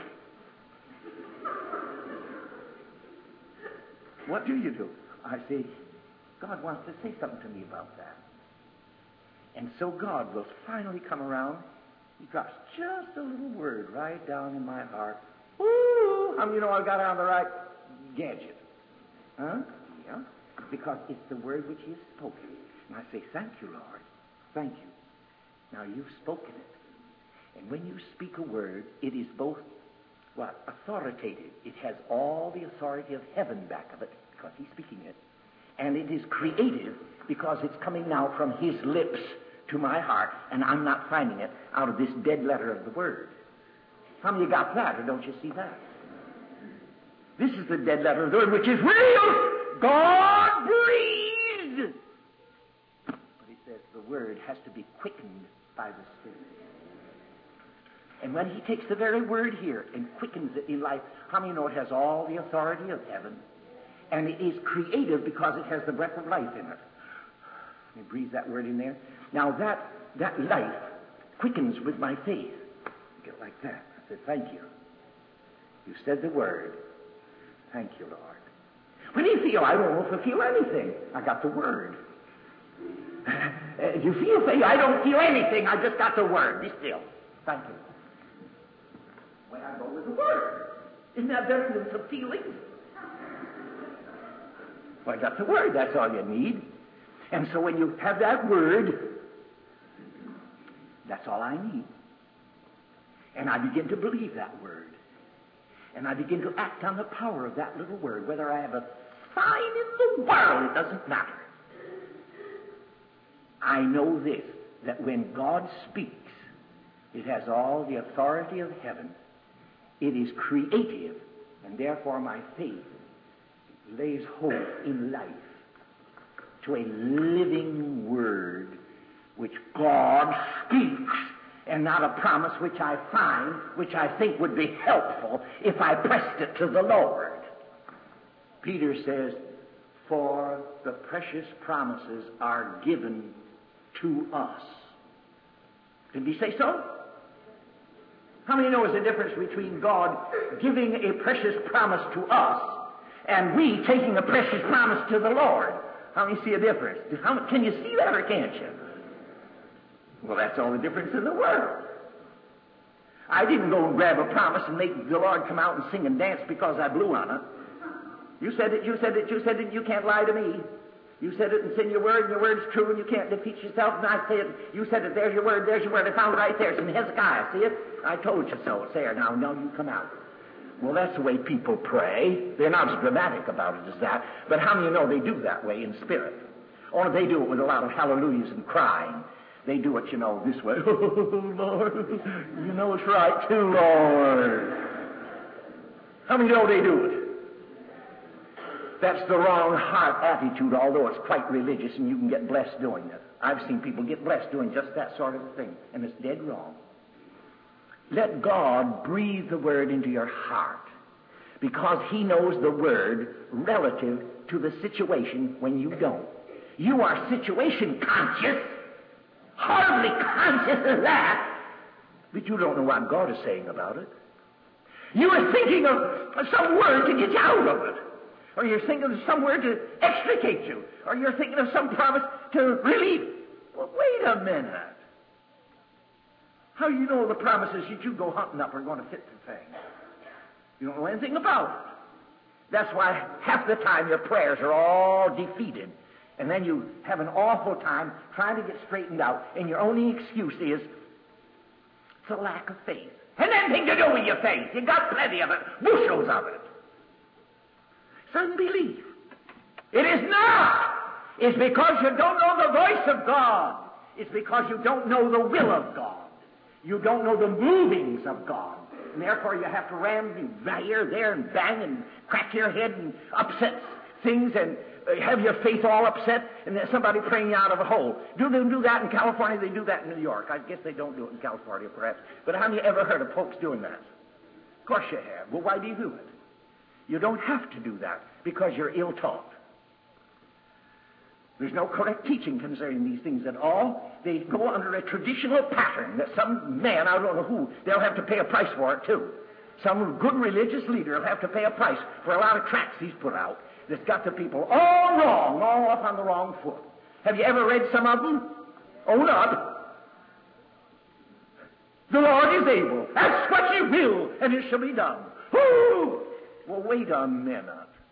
[SPEAKER 1] What do you do? I say, God wants to say something to me about that. And so God will finally come around. He drops just a little word right down in my heart. Woo! How many you know I got on the right gadget? Huh? Yeah. Because it's the word which He has spoken. And I say, thank you, Lord. Thank you. Now you've spoken it. And when you speak a word, it is both, what? Authoritative. It has all the authority of heaven back of it, because He's speaking it. And it is creative, because it's coming now from His lips to my heart, and I'm not finding it out of this dead letter of the Word. How many got that, or don't you see that? This is the dead letter of the Word, which is real. God breathed. But He says the Word has to be quickened by the Spirit. And when He takes the very word here and quickens it in life, how many know it has all the authority of heaven? And it is creative because it has the breath of life in it. He breathes that word in there. Now that, that life quickens with my faith. Get like that. I said, thank you. You said the word. Thank you, Lord. When you feel, I don't know if I feel anything. I got the word. Uh, you feel faith? I don't feel anything. I just got the word. Be still. Thank you. When I go with the word, isn't that better than some feelings? Well, I got the word. That's all you need. And so when you have that word, that's all I need. And I begin to believe that word. And I begin to act on the power of that little word. Whether I have a sign in the world, it doesn't matter. I know this, that when God speaks, it has all the authority of heaven. It is creative, and therefore my faith lays hold in life to a living word which God speaks, and not a promise which I find, which I think would be helpful if I pressed it to the Lord. Peter says, for the precious promises are given to us. Did he say so? How many know there's a difference between God giving a precious promise to us and we taking a precious promise to the Lord? How many see a difference? How, can you see that or can't you? Well, that's all the difference in the world. I didn't go and grab a promise and make the Lord come out and sing and dance because I blew on it. You said it, you said it, you said it, you can't lie to me. You said it and sing your word, and your word's true, and you can't defeat yourself, and I say it. You said it, there's your word, there's your word. I found it right there. It's in Hezekiah, see it? I told you so. It's there. Now, now you come out. Well, that's the way people pray. They're not as dramatic about it as that. But how many know they do that way in spirit? Or they do it with a lot of hallelujahs and crying. They do it, you know, this way. Oh, Lord, you know it's right too, Lord. How many know they do it? That's the wrong heart attitude, although it's quite religious and you can get blessed doing it. I've seen people get blessed doing just that sort of thing, and it's dead wrong. Let God breathe the word into your heart, because He knows the word relative to the situation when you don't. You are situation conscious, hardly conscious of that, but you don't know what God is saying about it. You are thinking of some word to get you out of it. Or you're thinking of somewhere to extricate you. Or you're thinking of some promise to relieve. Well, wait a minute. How do you know the promises that you go hunting up are going to fit the thing? You don't know anything about it. That's why half the time your prayers are all defeated. And then you have an awful time trying to get straightened out. And your only excuse is it's a lack of faith. Has anything to do with your faith. You got plenty of it. Bushels of it. Certain belief. It is not. It's because you don't know the voice of God. It's because you don't know the will of God. You don't know the movings of God. And therefore you have to ram here, there, and bang, and crack your head, and upset things, and have your faith all upset, and there's somebody praying you out of a hole. Do they do that in California? They do that in New York. I guess they don't do it in California, perhaps. But have you ever heard of folks doing that? Of course you have. Well, why do you do it? You don't have to do that because you're ill-taught. There's no correct teaching concerning these things at all. They go under a traditional pattern that some man, I don't know who, they'll have to pay a price for it too. Some good religious leader will have to pay a price for a lot of tracts he's put out that's got the people all wrong, all up on the wrong foot. Have you ever read some of them? Own up. The Lord is able. Ask what you will, and it shall be done. Whoo! Well, wait a minute.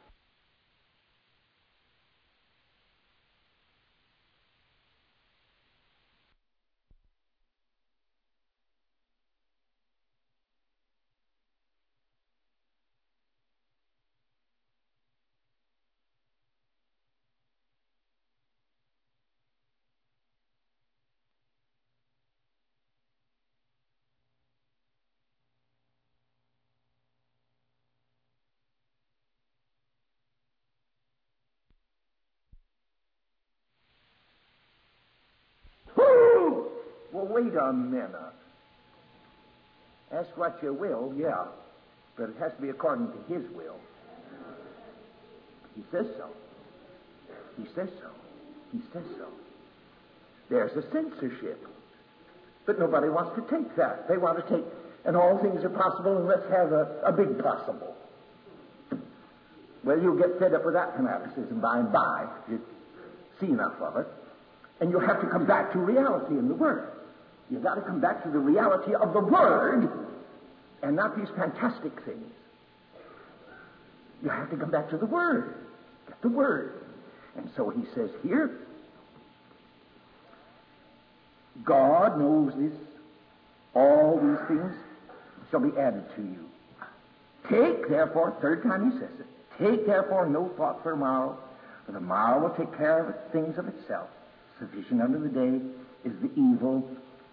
[SPEAKER 1] Well, wait a minute. Ask what you will, yeah, but it has to be according to His will. He says so. He says so. He says so. There's a censorship. But nobody wants to take that. They want to take, and all things are possible, and let's have a, a big possible. Well, you'll get fed up with that fanaticism by and by. You see enough of it. And you'll have to come back to reality in the Word. You've got to come back to the reality of the Word and not these fantastic things. You have to come back to the Word. Get the Word. And so he says here, God knows this. All these things shall be added to you. Take, therefore, third time he says it, take, therefore, no thought for tomorrow, for the morrow will take care of things of itself. Sufficient unto the day is the evil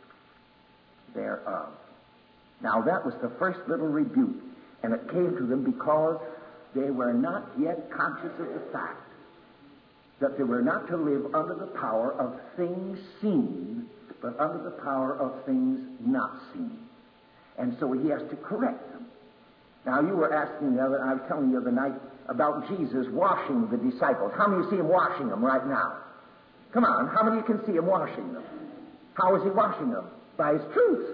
[SPEAKER 1] thereof. Now that was the first little rebuke, and it came to them because they were not yet conscious of the fact that they were not to live under the power of things seen, but under the power of things not seen. And so he has to correct them. Now you were asking the other, I was telling you the other night about Jesus washing the disciples. How many see him washing them right now? Come on, how many can see him washing them? How is he washing them? By his truth.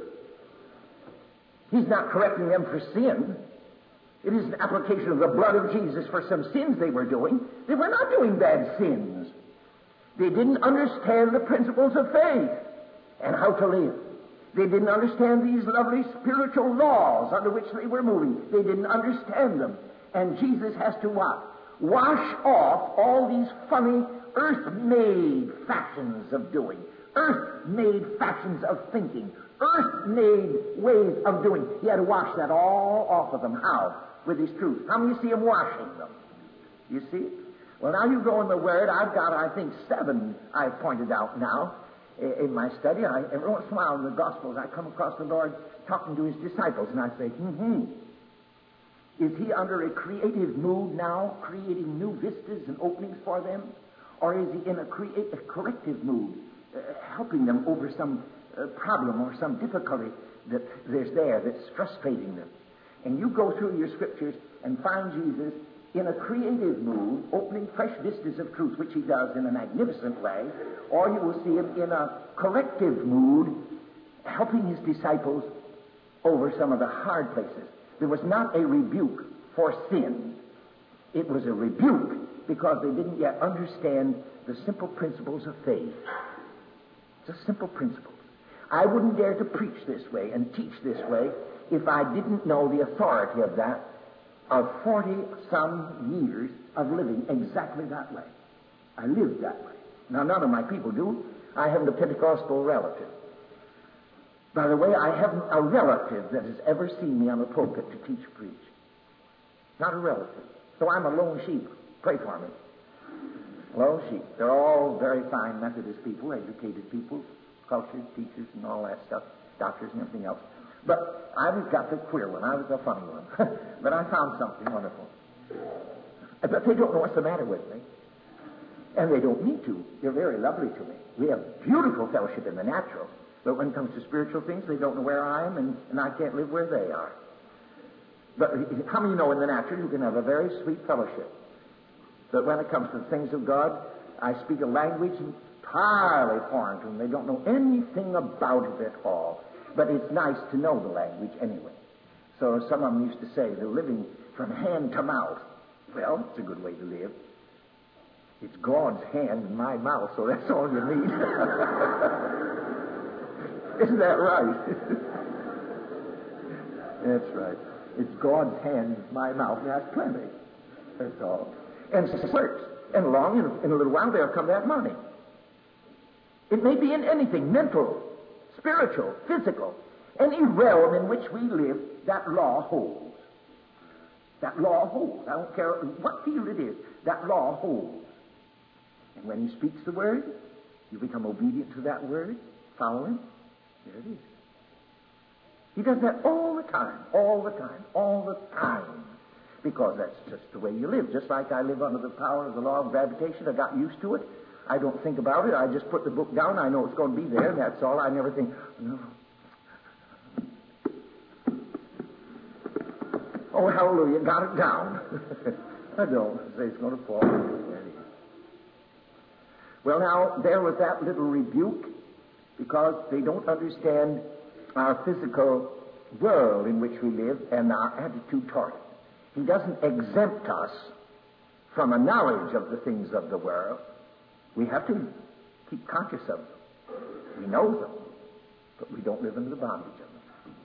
[SPEAKER 1] He's not correcting them for sin. It is an application of the blood of Jesus for some sins they were doing. They were not doing bad sins. They didn't understand the principles of faith and how to live. They didn't understand these lovely spiritual laws under which they were moving. They didn't understand them. And Jesus has to what? Wash off all these funny earth-made fashions of doing, earth-made fashions of thinking, earth-made ways of doing. He had to wash that all off of them. How? With his truth. How many see him washing them? You see? Well, now you go in the Word. I've got, I think, seven I've pointed out now in my study. I, every once in a while in the Gospels, I come across the Lord talking to his disciples, and I say, hmm-hmm. Is he under a creative mood now, creating new vistas and openings for them? Or is he in a, create, a corrective mood, uh, helping them over some uh, problem or some difficulty that there's there that's frustrating them? And you go through your scriptures and find Jesus in a creative mood, opening fresh vistas of truth, which he does in a magnificent way, or you will see him in a corrective mood, helping his disciples over some of the hard places. There was not a rebuke for sin. It was a rebuke because they didn't yet understand the simple principles of faith. Just simple principles. I wouldn't dare to preach this way and teach this way if I didn't know the authority of that, of forty-some years of living exactly that way. I lived that way. Now, none of my people do. I haven't a Pentecostal relative. By the way, I haven't a relative that has ever seen me on a pulpit to teach or preach. Not a relative. So I'm a lone sheep. Pray for me. Lone sheep. They're all very fine Methodist people, educated people, cultured teachers and all that stuff, doctors and everything else. But I was got the queer one. I was the funny one. But I found something wonderful. But they don't know what's the matter with me. And they don't need to. They're very lovely to me. We have beautiful fellowship in the natural. But when it comes to spiritual things, they don't know where I am, and, and I can't live where they are. But how many know in the natural you can have a very sweet fellowship? But when it comes to the things of God, I speak a language entirely foreign to them. They don't know anything about it at all. But it's nice to know the language anyway. So some of them used to say they're living from hand to mouth. Well, it's a good way to live. It's God's hand in my mouth, so that's all you need. Isn't that right? That's right. It's God's hand in my mouth, and that's plenty. That's all. And it works. And along, in a, in a little while, there'll come that money. It may be in anything, mental, spiritual, physical. Any realm in which we live, that law holds. That law holds. I don't care what field it is. That law holds. And when he speaks the word, you become obedient to that word, follow him. There it is. He does that all the time, all the time, all the time. Because that's just the way you live. Just like I live under the power of the law of gravitation. I got used to it. I don't think about it. I just put the book down. I know it's going to be there, and that's all. I never think, no. Oh, hallelujah, got it down. I don't say it's going to fall. There it is. Well, now, there was that little rebuke because they don't understand our physical world in which we live and our attitude toward it. He doesn't exempt us from a knowledge of the things of the world. We have to keep conscious of them. We know them, but we don't live under the bondage of them.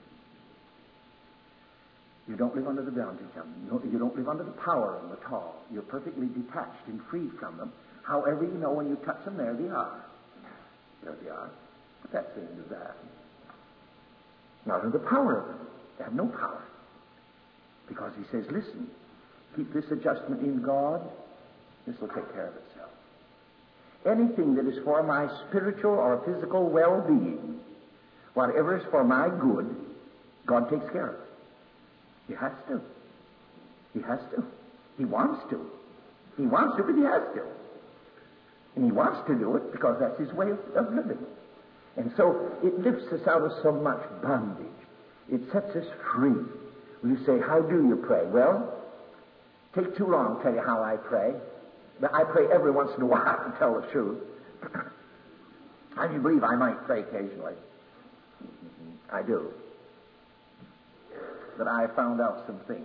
[SPEAKER 1] You don't live under the bondage of them. You don't, you don't live under the power of them at all. You're perfectly detached and free from them. However, you know when you touch them, there they are. There they are. But that's the end of that. Not under the power of them. They have no power. Because he says, listen, keep this adjustment in God. This will take care of itself. Anything that is for my spiritual or physical well-being, whatever is for my good, God takes care of it. He has to. He has to. He wants to. He wants to, but he has to. And he wants to do it because that's his way of, of living. And so it lifts us out of so much bondage. It sets us free. You say, how do you pray? Well, take too long to tell you how I pray. But I pray every once in a while, to tell the truth. I do believe I might pray occasionally. I do. But I found out some things.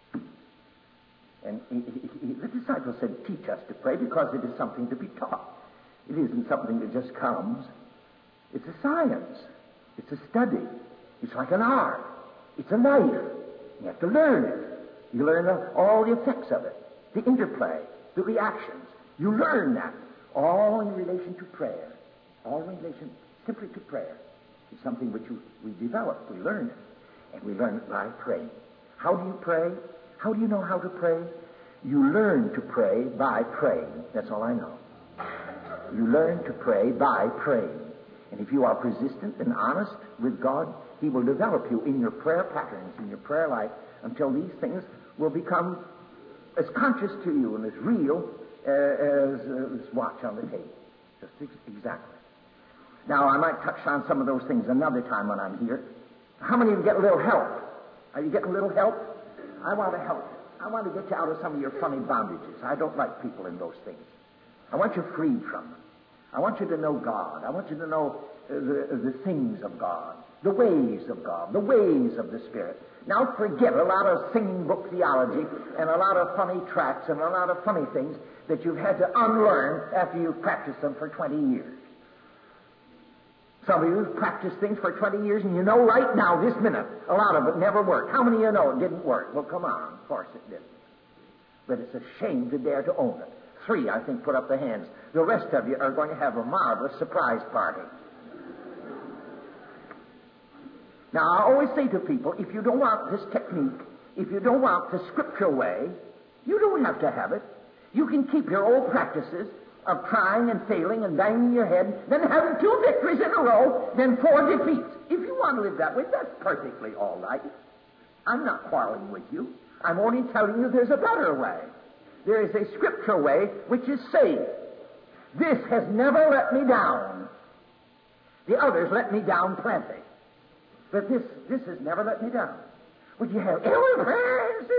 [SPEAKER 1] And he, he, he, the disciples said, teach us to pray because it is something to be taught. It isn't something that just comes. It's a science. It's a study. It's like an art. It's a life. You have to learn it. You learn all the effects of it, the interplay, the reactions. You learn that all in relation to prayer. All in relation simply to prayer. It's something which you, we develop. We learn it. And we learn it by praying. How do you pray? How do you know how to pray? You learn to pray by praying. That's all I know. You learn to pray by praying. And if you are persistent and honest with God, he will develop you in your prayer patterns, in your prayer life, until these things will become as conscious to you and as real uh, as uh, this watch on the table. Just ex- exactly. Now, I might touch on some of those things another time when I'm here. How many of you get a little help? Are you getting a little help? I want to help you. I want to get you out of some of your funny bondages. I don't like people in those things. I want you freed from them. I want you to know God. I want you to know uh, the, the things of God, the ways of God, the ways of the Spirit. Now forget a lot of singing book theology and a lot of funny tracts and a lot of funny things that you've had to unlearn after you've practiced them for twenty years. Some of you have practiced things for twenty years, and you know right now, this minute, a lot of it never worked. How many of you know it didn't work? Well, come on. Of course it didn't. But it's a shame to dare to own it. Three, I think, put up their hands. The rest of you are going to have a marvelous surprise party. Now, I always say to people, if you don't want this technique, if you don't want the scriptural way, you don't have to have it. You can keep your old practices of trying and failing and banging your head, then having two victories in a row, then four defeats. If you want to live that way, that's perfectly all right. I'm not quarreling with you. I'm only telling you there's a better way. There is a scriptural way which is safe. This has never let me down. The others let me down plenty. But this this has never let me down. Would you have ever friends?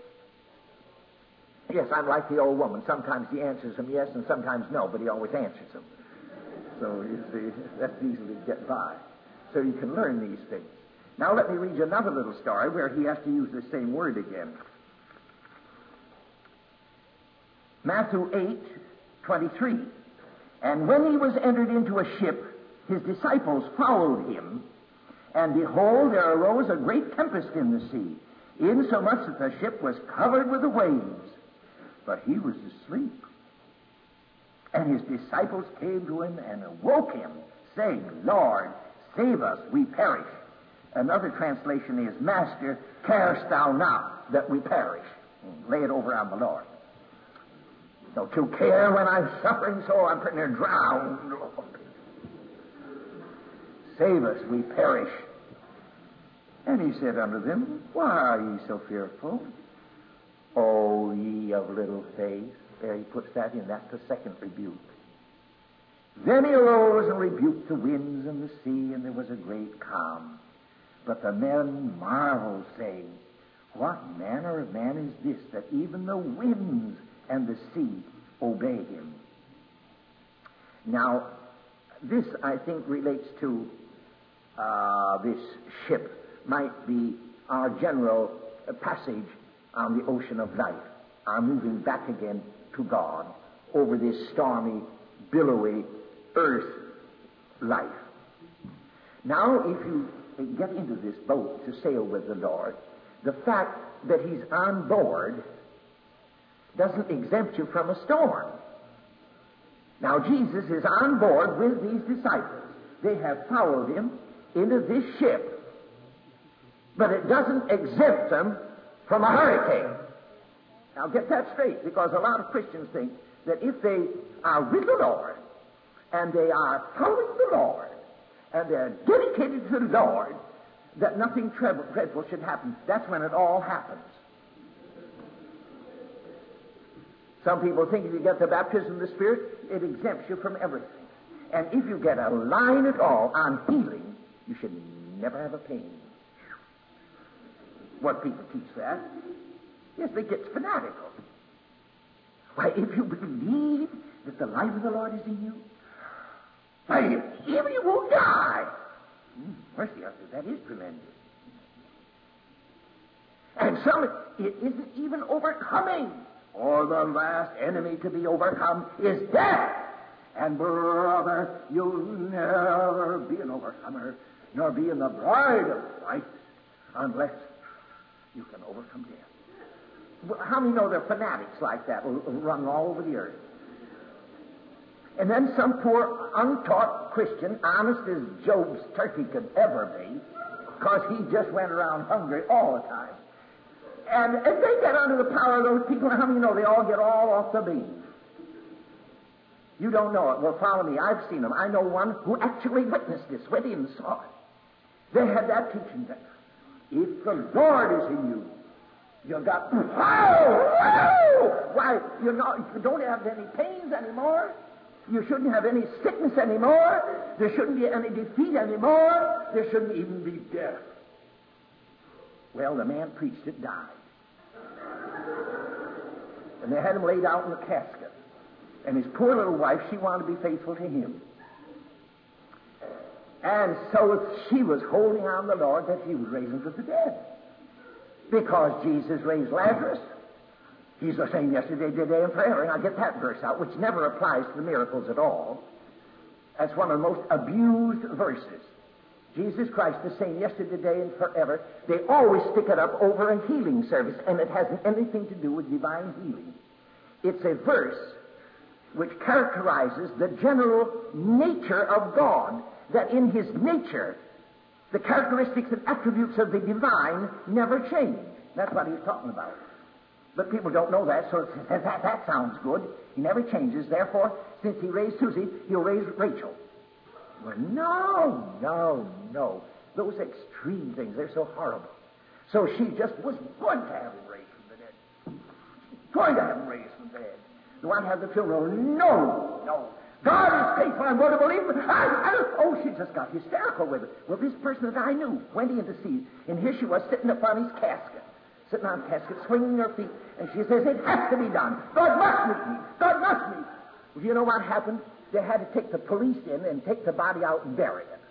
[SPEAKER 1] Yes, I'm like the old woman. Sometimes he answers them yes and sometimes no, but he always answers them. So, you see, that's easily to get by. So you can learn these things. Now let me read you another little story where he has to use the same word again. Matthew eight twenty-three. And when he was entered into a ship, his disciples followed him, and behold, there arose a great tempest in the sea, insomuch that the ship was covered with the waves. But he was asleep. And his disciples came to him and awoke him, saying, Lord, save us, we perish. Another translation is, Master, carest thou not that we perish? Lay it over on the Lord. Don't you care when I'm suffering so? I'm pretty near drowned, Lord. Save us, we perish. And he said unto them, Why are ye so fearful? O ye of little faith. There he puts that in. That's the second rebuke. Then he arose and rebuked the winds and the sea, and there was a great calm. But the men marveled, saying, What manner of man is this, that even the winds and the sea obey him? Now, this, I think, relates to uh, this ship. Might be our general uh, passage on the ocean of life, our moving back again to God over this stormy, billowy earth life. Now, if you get into this boat to sail with the Lord, the fact that he's on board doesn't exempt you from a storm. Now, Jesus is on board with these disciples. They have followed him into this ship, but it doesn't exempt them from a hurricane. Now, get that straight, because a lot of Christians think that if they are with the Lord, and they are following the Lord, and they're dedicated to the Lord, that nothing dreadful should happen. That's when it all happens. Some people think if you get the baptism of the Spirit, it exempts you from everything. And if you get a line at all on healing, you should never have a pain. What people teach that? Yes, they get fanatical. Why, if you believe that the life of the Lord is in you, why, even you won't die. Hmm, mercy, that is tremendous. And some, it isn't even overcoming. Or the last enemy to be overcome is death. And brother, you'll never be an overcomer, nor be in the bride of Christ, unless you can overcome death. How many know there are fanatics like that run all over the earth? And then some poor, untaught Christian, honest as Job's turkey could ever be, because he just went around hungry all the time. And if they get under the power of those people, how many know they all get all off the beam? You don't know it. Well, follow me. I've seen them. I know one who actually witnessed this, went in and saw it. They had that teaching that if the Lord is in you, you got, whoa, whoa! Why, you, know, you don't have any pains anymore. You shouldn't have any sickness anymore. There shouldn't be any defeat anymore. There shouldn't even be death. Well, the man preached it, died. And they had him laid out in a casket. And his poor little wife, she wanted to be faithful to him. And so she was holding on the Lord that he would raise him from the dead. Because Jesus raised Lazarus. He's the same yesterday, today, and forever. And I'll get that verse out, which never applies to the miracles at all. That's one of the most abused verses. Jesus Christ the same yesterday, today, and forever. They always stick it up over a healing service, and it hasn't anything to do with divine healing. It's a verse which characterizes the general nature of God, that in his nature, the characteristics and attributes of the divine never change. That's what he's talking about. But people don't know that, so that, that, that sounds good. He never changes. Therefore, since he raised Susie, he'll raise Rachel. Well, no, no, no. Those extreme things, they're so horrible. So she just was going to have him raised from the dead. Going to have him raised from the dead. Do I have the funeral? No, no. God is faithful. I'm going to believe him. I, I, oh, she just got hysterical with it. Well, this person that I knew went in to see, and here she was sitting upon his casket, sitting on the casket, swinging her feet, and she says, it has to be done. God must meet me. God must meet me. Well, you know what happened? They had to take the police in and take the body out and bury it.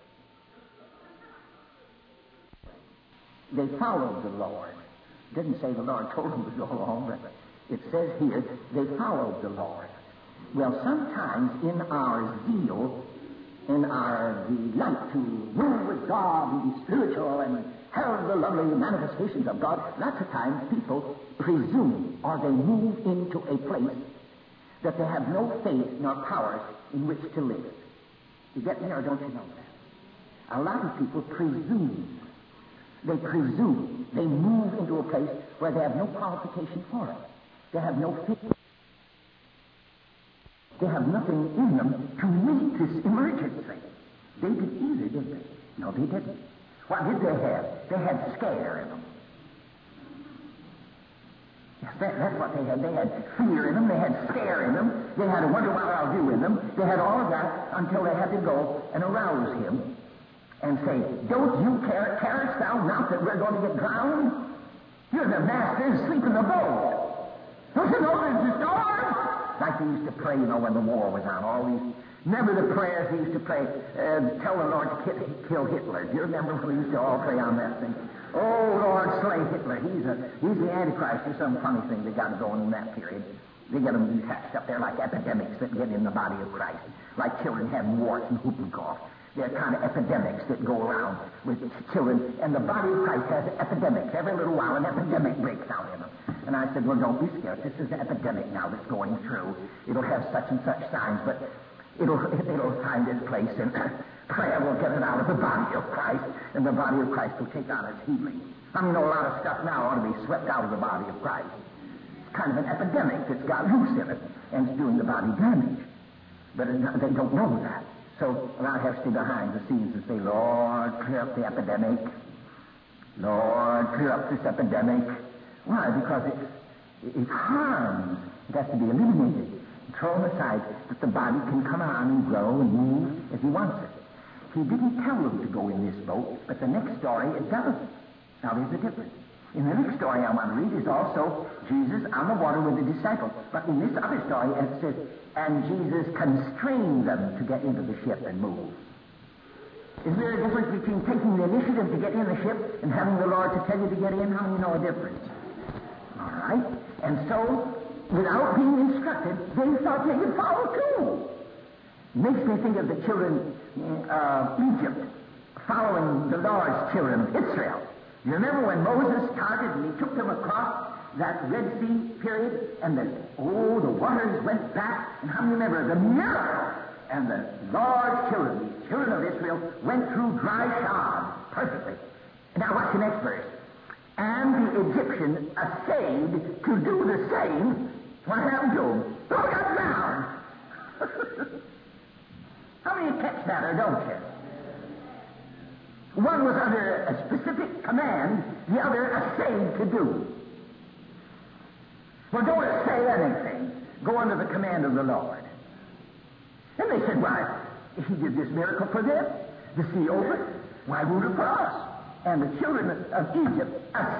[SPEAKER 1] They followed the Lord. It didn't say the Lord told them to go along, but it says here, they followed the Lord. Well, sometimes in our zeal, in our delight to move with God and be spiritual and have the lovely manifestations of God, lots of times people presume or they move into a place that they have no faith nor powers in which to live. You get me, or don't you know that? A lot of people presume. They presume. They move into a place where they have no qualification for it. They have no faith. They have nothing in them to meet this emergency. They didn't either, did they? No, they didn't. What did they have? They had scare in them. Yes, that, that's what they had. They had fear in them. They had scare in them. They had a wonder what I'll do in them. They had all of that until they had to go and arouse him and say, don't you care, carest thou not that we're going to get drowned? You're the master and sleep in the boat. Don't you know there's a storm? Like they used to pray, you know, when the war was on. All these, remember the prayers they used to pray? Uh, tell the Lord to kill, kill Hitler. Do you remember when we used to all pray on that thing? Oh, Lord, slay Hitler. He's a he's the Antichrist or some funny thing they got going in that period. They get them attached up there like epidemics that get in the body of Christ. Like children having warts and whooping cough. They're kind of epidemics that go around with children. And the body of Christ has epidemics. Every little while an epidemic breaks out in them. And I said, well, don't be scared. This is an epidemic now that's going through. It'll have such and such signs, but it'll it'll find its place, and prayer will get it out of the body of Christ, and the body of Christ will take on its healing. I mean, a lot of stuff now ought to be swept out of the body of Christ. It's kind of an epidemic that's got loose in it, and it's doing the body damage. But it, they don't know that. So well, I have to stay behind the scenes and say, Lord, clear up the epidemic. Lord, clear up this epidemic. Why? Because it, it harms. It has to be eliminated, thrown aside, that the body can come on and grow and move as he wants it. He didn't tell them to go in this boat, but the next story, it does. Now, there's a difference. In the next story I want to read is also Jesus on the water with the disciples. But in this other story, it says, and Jesus constrained them to get into the ship and move. Is there a difference between taking the initiative to get in the ship and having the Lord to tell you to get in? How do you know a difference? All right? And so, without being instructed, they thought they could follow too. Makes me think of the children of Egypt following the Lord's children of Israel. You remember when Moses started and he took them across that Red Sea period, and the, oh, the waters went back, and how do you remember the miracle? And the Lord's children, the children of Israel, went through dry shod perfectly. Now watch the next verse. And the Egyptian essayed to do the same. What happened to him? Oh, got drowned. How many catch that, or don't you? One was under a specific command, the other essayed to do. Well, don't essay anything. Go under the command of the Lord. And they said, why, he did this miracle for them. The sea opened. Why won't it for us? And the children of Egypt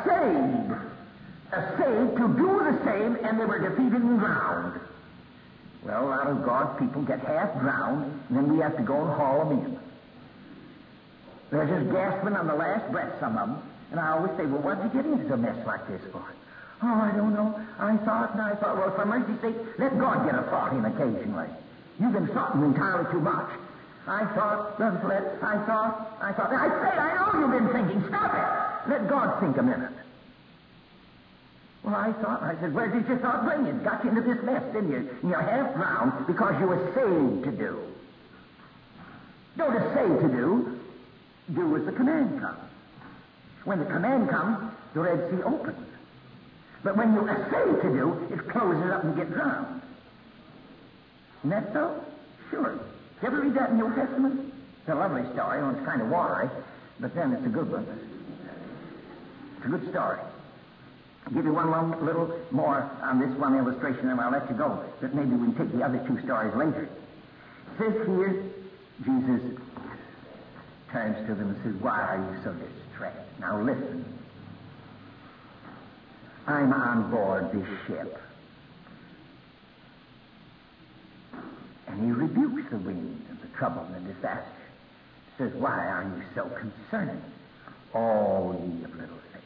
[SPEAKER 1] essayed, essayed to do the same, and they were defeated and drowned. Well, a lot of God's people get half drowned, and then we have to go and haul them in. They're just gasping on the last breath, some of them. And I always say, well, what did you get into a mess like this for? Oh, I don't know. I thought and I thought. Well, for mercy's sake, let God get a thought in occasionally. You've been thoughting entirely too much. I thought, Brother Flett, I thought, I thought. I say, I know you've been thinking. Stop it. Let God think a minute. Well, I thought, I said, where did your thought bring you? It got you into this mess, didn't you? And you're half drowned because you were saved to do. Don't just say to do. Do as the command comes. When the command comes, the Red Sea opens. But when you say to do, it closes up and you get drowned. Isn't that so? Sure. Did you ever read that in the New Testament? It's a lovely story. Well, it's kind of watery, but then it's a good one. It's a good story. I'll give you one little more on this one illustration, and I'll let you go. But maybe we can take the other two stories later. It says here, Jesus turns to them and says, why are you so distressed? Now listen. I'm on board this ship. And he rebukes the wind and the trouble and the disaster. Says, why are you so concerned, all ye of little faith?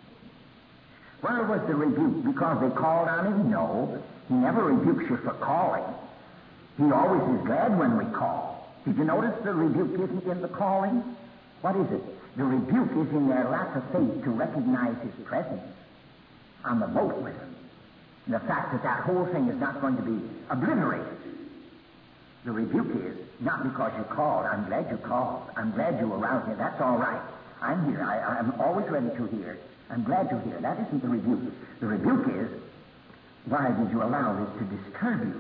[SPEAKER 1] Where was the rebuke? Because they called on him? No. He never rebukes you for calling. He always is glad when we call. Did you notice the rebuke isn't in the calling? What is it? The rebuke is in their lack of faith to recognize his presence on the boat with them. And the fact that that whole thing is not going to be obliterated. The rebuke is not because you called. I'm glad you called. I'm glad you were around here. That's all right. I'm here. I, I'm always ready to hear. I'm glad to hear. That isn't the rebuke. The rebuke is, why did you allow this to disturb you?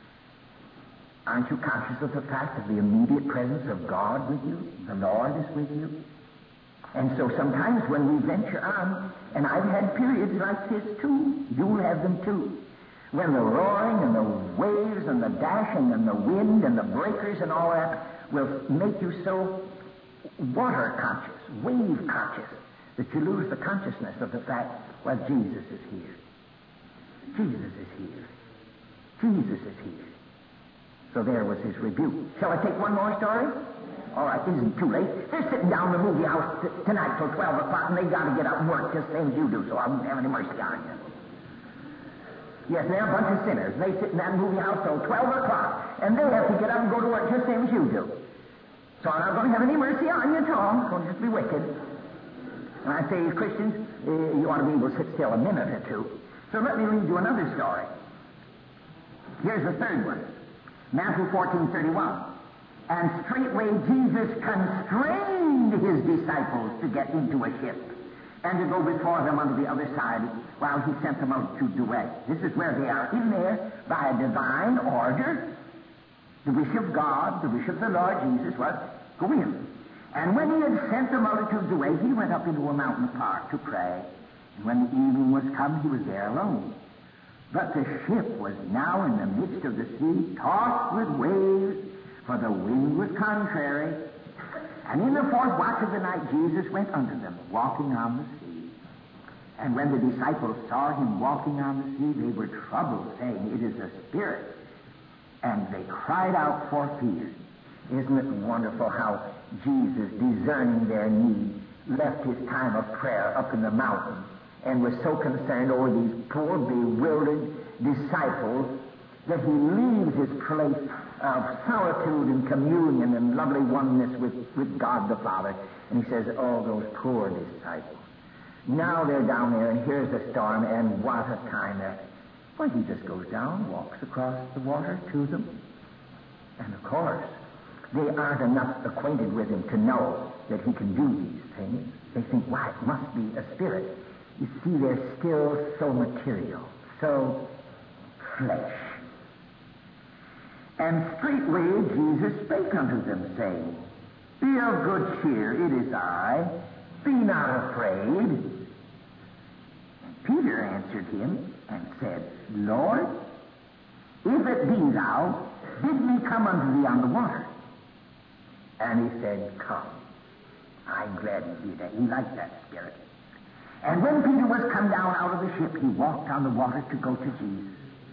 [SPEAKER 1] Aren't you conscious of the fact of the immediate presence of God with you? The Lord is with you. And so sometimes when we venture on, and I've had periods like this too, you'll have them too, when the roaring and the waves and the dashing and the wind and the breakers and all that will make you so water conscious, wave conscious, that you lose the consciousness of the fact, well, Jesus is here. Jesus is here. Jesus is here. So there was his rebuke. Shall I take one more story? All right, it isn't too late. They're sitting down in the movie house t- tonight till twelve o'clock, and they've got to get up and work just the same as you do, so I won't have any mercy on you. Yes, they're a bunch of sinners. They sit in that movie house till twelve o'clock, and they have to get up and go to work just the same as you do. So I'm not going to have any mercy on you at all. It's going to just be wicked. And I say, Christians, uh, you ought to be able to sit still a minute or two. So let me read you another story. Here's the third one. Matthew fourteen thirty-one. And straightway Jesus constrained his disciples to get into a ship and to go before them on the other side while he sent them out to the way. This is where they are in there by a divine order. The wish of God, the wish of the Lord Jesus was, go in. And when he had sent them out to the way, he went up into a mountain apart to pray. And when the evening was come, he was there alone. But the ship was now in the midst of the sea, tossed with waves, for the wind was contrary. And in the fourth watch of the night, Jesus went unto them, walking on the sea. And when the disciples saw him walking on the sea, they were troubled, saying, it is a spirit. And they cried out for fear. Isn't it wonderful how Jesus, discerning their need, left his time of prayer up in the mountain and was so concerned over these poor, bewildered disciples that he leaves his place of solitude and communion and lovely oneness with, with God the Father. And he says, oh, those poor disciples. Now they're down there, and here's the storm, and what a time they're... Well, he just goes down, walks across the water to them. And, of course, they aren't enough acquainted with him to know that he can do these things. They think, why, it must be a spirit. You see, they're still so material, so flesh. And straightway Jesus spake unto them, saying, be of good cheer, it is I. Be not afraid. And Peter answered him and said, Lord, if it be thou, bid me come unto thee on the water. And he said, come. I'm glad he did that. He liked that spirit. And when Peter was come down out of the ship, he walked on the water to go to Jesus.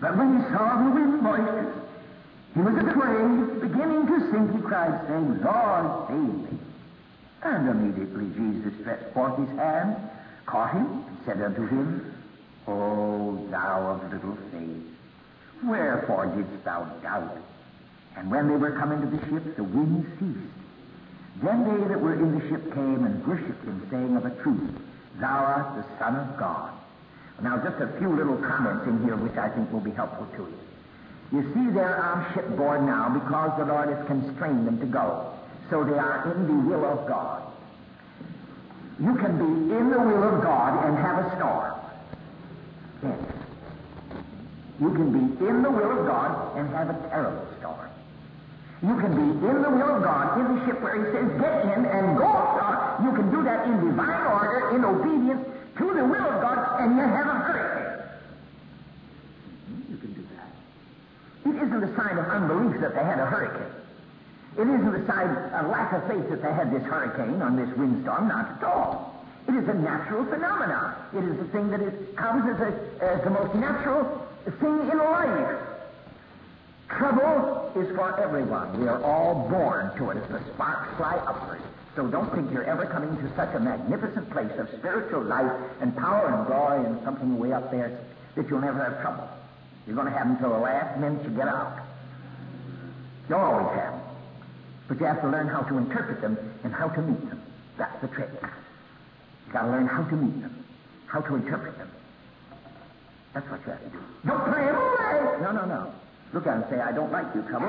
[SPEAKER 1] But when he saw the wind boisterous, he was afraid. Beginning to sink, he cried, saying, Lord, save me. And immediately Jesus stretched forth his hand, caught him, and said unto him, O thou of little faith, wherefore didst thou doubt? And when they were come into the ship, the wind ceased. Then they that were in the ship came and worshipped him, saying, Of a truth, thou art the Son of God. Now, just a few little comments in here which I think will be helpful to you. You see, they're on shipboard now because the Lord has constrained them to go. So they are in the will of God. You can be in the will of God and have a storm. Yes. You can be in the will of God and have a terrible storm. You can be in the will of God in the ship where he says, get in and go ashore. You can do that in divine order, in obedience to the will of God, and you have a hurricane. You can do that. It isn't a sign of unbelief that they had a hurricane. It isn't a sign of lack of faith that they had this hurricane on this windstorm, not at all. It is a natural phenomenon. It is a thing that is, comes as, a, as the most natural thing in life. Trouble is for everyone. We are all born to it as the sparks fly upward. So don't think you're ever coming to such a magnificent place of spiritual life and power and glory and something way up there that you'll never have trouble. You're going to have them till the last minute you get out. You'll always have them. But you have to learn how to interpret them and how to meet them. That's the trick. You've got to learn how to meet them, how to interpret them. That's what you have to do. Don't pray them away. No, no, no. Look at them and say, I don't like you, trouble.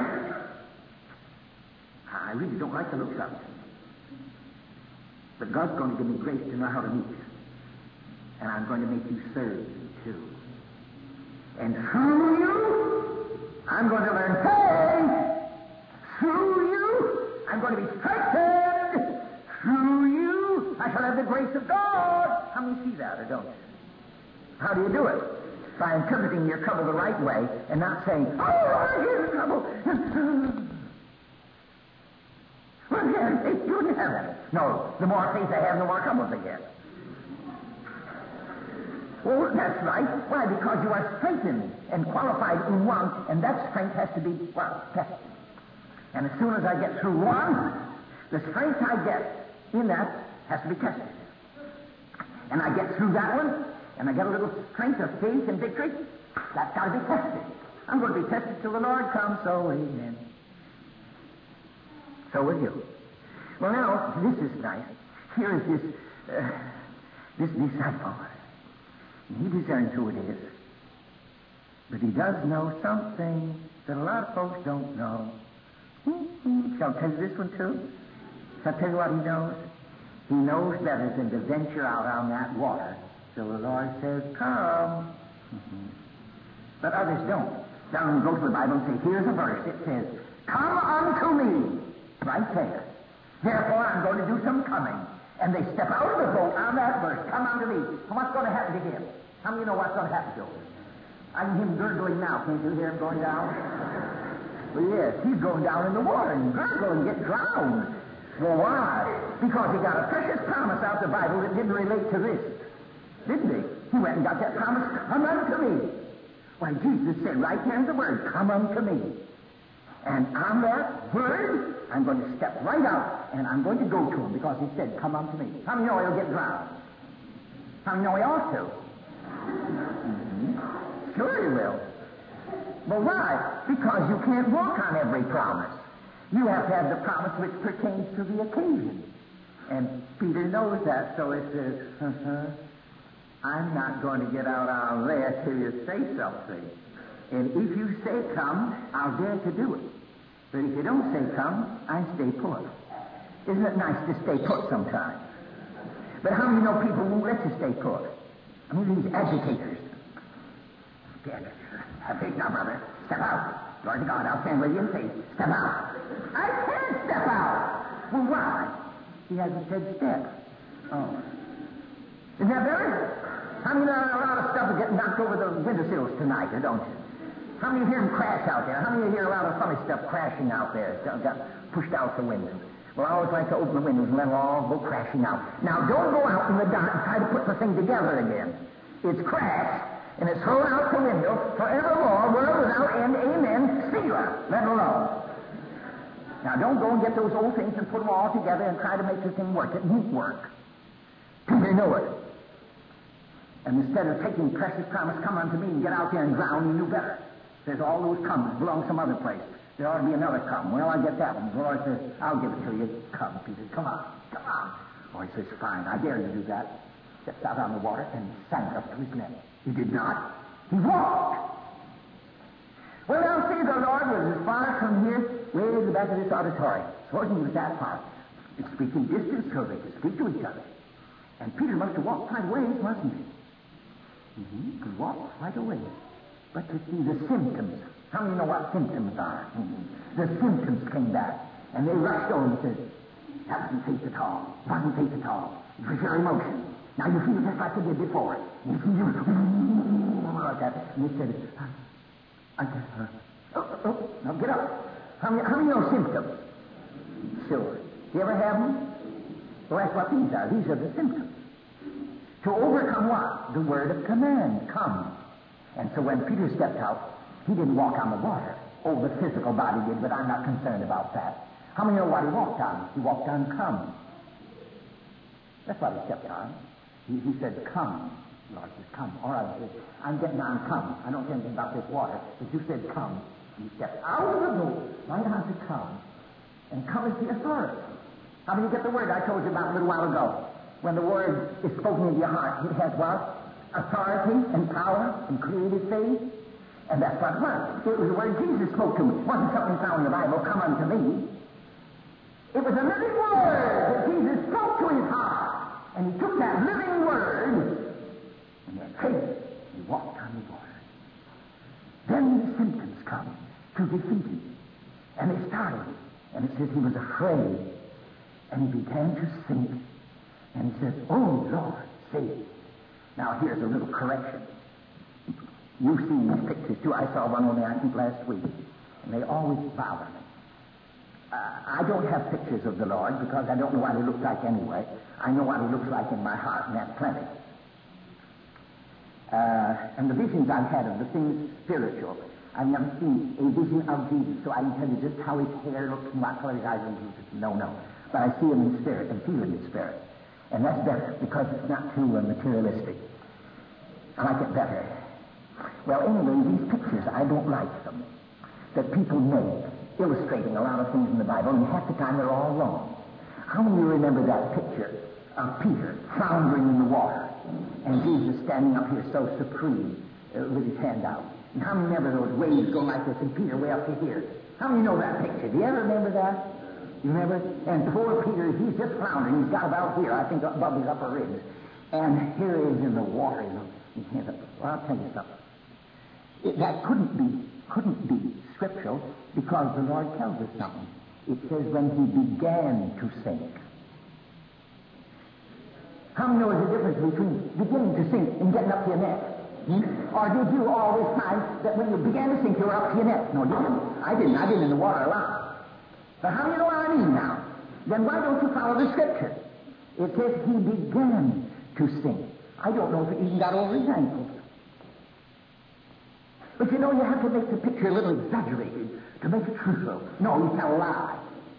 [SPEAKER 1] I really don't like the looks of it. But God's going to give me grace to know how to meet you. And I'm going to make you serve me, too. And through you, I'm going to learn faith. Through you, I'm going to be strengthened. Through you, I shall have the grace of God. How many see that, or don't you? How do you do it? By interpreting your trouble the right way and not saying, oh, here's the trouble. Well, yeah, faith you wouldn't have that. No, the more faith I have, the more troubles I get. Well, that's right. Why? Because you are strengthened and qualified in one, and that strength has to be, well, tested. And as soon as I get through one, the strength I get in that has to be tested. And I get through that one, and I get a little strength of faith and victory, that's got to be tested. I'm going to be tested till the Lord comes, so amen. So will you. Well, now, this is nice. Here is this, uh, this disciple. He discerns who it is. But he does know something that a lot of folks don't know. Mm-hmm. Shall I tell you this one, too? Shall I tell you what he knows? He knows better than to venture out on that water. So the Lord says, come. Mm-hmm. But others don't. Down and go to the Bible and say, here's a verse. It says, come unto me. Right there. Therefore, I'm going to do some coming. And they step out of the boat on that verse. Come unto me. And what's going to happen to him? How many of you know what's going to happen to him? I can hear him gurgling now. Can't you hear him going down? Well, yes, he's going down in the water and gurgling, get drowned. Well, why? Because he got a precious promise out of the Bible that didn't relate to this. Didn't he? He went and got that promise, come unto me. Why, Jesus said right there in the word, come unto me. And on that word, I'm going to step right out, and I'm going to go to him because he said, come unto me. How many know he'll get drowned? How many know he ought to? Mm-hmm. Sure he will. But why? Because you can't walk on every promise. You have to have the promise which pertains to the occasion. And Peter knows that, so it says, uh-huh, I'm not going to get out on there till you say something. And if you say come, I'll dare to do it. But if you don't say come, I stay put. Isn't it nice to stay put sometimes? But how many know people won't let you stay put? I mean, these agitators. Get it. Have faith now, brother. Step out. Lord to God, I'll stand with you in faith. Step out. I can't step out. Well, why? He hasn't said step. Oh. Is that better? How many know a lot of stuff is getting knocked over the windowsills tonight, don't you? How many hear them crash out there? How many hear a lot of funny stuff crashing out there? Got pushed out the windows. Well, I always like to open the windows and let them all go crashing out. Now, don't go out in the dark and try to put the thing together again. It's crashed, and it's thrown out the window forevermore, world without end, amen, Selah, let alone. Now, don't go and get those old things and put them all together and try to make the thing work. It won't work. Peter knew it. And instead of taking precious promise, come unto me and get out there and drown, he knew better. Says all those comes belong some other place. There ought to be another come. Well, I get that one. The Lord says, I'll give it to you. Come, Peter. Come on. Come on. Oh, he says, fine. I dare you to do that. Stepped out on the water and sank up to his neck. He did not. He walked. Well, now, see, the Lord was as far from here, way to the back of this auditorium. Supposing he was that far. It's speaking distance so they could speak to each other. And Peter must have walked quite a ways, wasn't he? Mm-hmm. He could walk quite a ways. But to see the symptoms. How many know what symptoms are? Mm-hmm. The symptoms came back. And they rushed over and said, that wasn't faith at all. It wasn't faith at all. It was your emotion. Now you feel just like you did before. You feel like that. And he said, I just, uh, oh, oh, now get up. How many, how many know symptoms? Sure. You ever have them? Well, that's what these are. These are the symptoms. To overcome what? The word of command. Come. And so when Peter stepped out, he didn't walk on the water. Oh, the physical body did, but I'm not concerned about that. How many know what he walked on? He walked on come. That's what he stepped on. He, he said, come. The Lord says, come. All right, says, I'm getting on come. I don't know anything about this water, but you said come. He stepped out of the boat, right on to come. And come is the authority. How do you get the word I told you about a little while ago? When the word is spoken into your heart, it has what? Authority and power and creative faith. And that's what it was. It was the word Jesus spoke to me. It wasn't something found in the Bible, come unto me. It was a living word that Jesus spoke to his heart. And he took that living word and then faith, he walked on the water. Then the symptoms come to defeat him. And they started. And it says he was afraid. And he began to sink. And he says, oh, Lord, save. Now, here's a little correction. You've seen these pictures, too. I saw one only, I think, last week. And they always bother me. Uh, I don't have pictures of the Lord because I don't know what he looks like anyway. I know what he looks like in my heart, and that's plenty. Uh, and the visions I've had of the things spiritual, I've never seen a vision of Jesus, so I can tell you just how his hair looks and what color his eyes are. No, no. But I see him in spirit and feel him in spirit. And that's better because it's not too uh, materialistic. I like it better. Well, anyway, these pictures, I don't like them. That people make, illustrating a lot of things in the Bible, and half the time they're all wrong. How many of you remember that picture of Peter floundering in the water, and Jesus standing up here so supreme uh, with his hand out? And how many remember those waves going like this, and Peter way up to here? How many know that picture? Do you ever remember that? You remember? And poor Peter, he's just floundering. He's got about here, I think, above his upper ribs. And here he is in the water. You know. His hands up. Well, I'll tell you something. It, that couldn't be, couldn't be scriptural because the Lord tells us something. It says when he began to sink. How many know there's a difference between beginning to sink and getting up to your neck? Hmm? Or did you all this time that when you began to sink, you were up to your neck? No, you didn't. I didn't. I've been in the water a lot. But how do you know what I mean now? Then why don't you follow the scripture? It says he began to sink. I don't know if it even got over his ankles. But you know, you have to make the picture a little exaggerated to make it truthful. No, you tell a lie.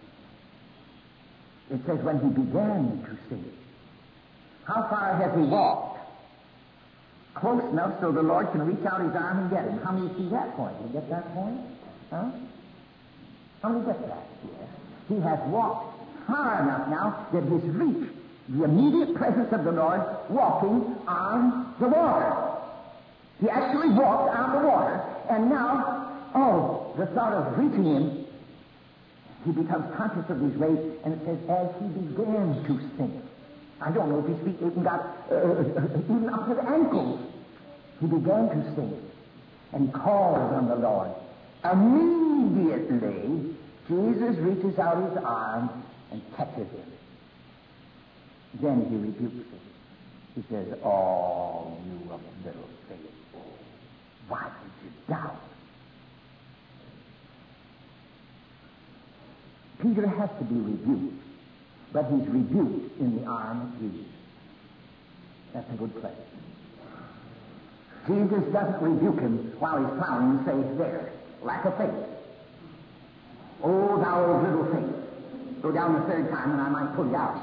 [SPEAKER 1] It says when he began to sink. How far has he walked? Close enough so the Lord can reach out his arm and get him. How many see that point? You get that point? Huh? How many get that? Yes. He has walked far enough now that he's reached the immediate presence of the Lord walking on the water. He actually walked on the water, and now, oh, the thought of reaching him, he becomes conscious of these waves, and it says, as he began to sink. I don't know if his feet even got uh, even up to the ankles. He began to sink, and he called on the Lord. Immediately, Jesus reaches out his arm and catches him. Then he rebukes him. He says, oh, you of little faith, why did you doubt? Peter has to be rebuked, but he's rebuked in the arm of Jesus. That's a good place.
[SPEAKER 2] Jesus doesn't rebuke him while he's plowing and say, there, lack of faith. Oh, thou old little faith. Go down the third time and I might pull you out.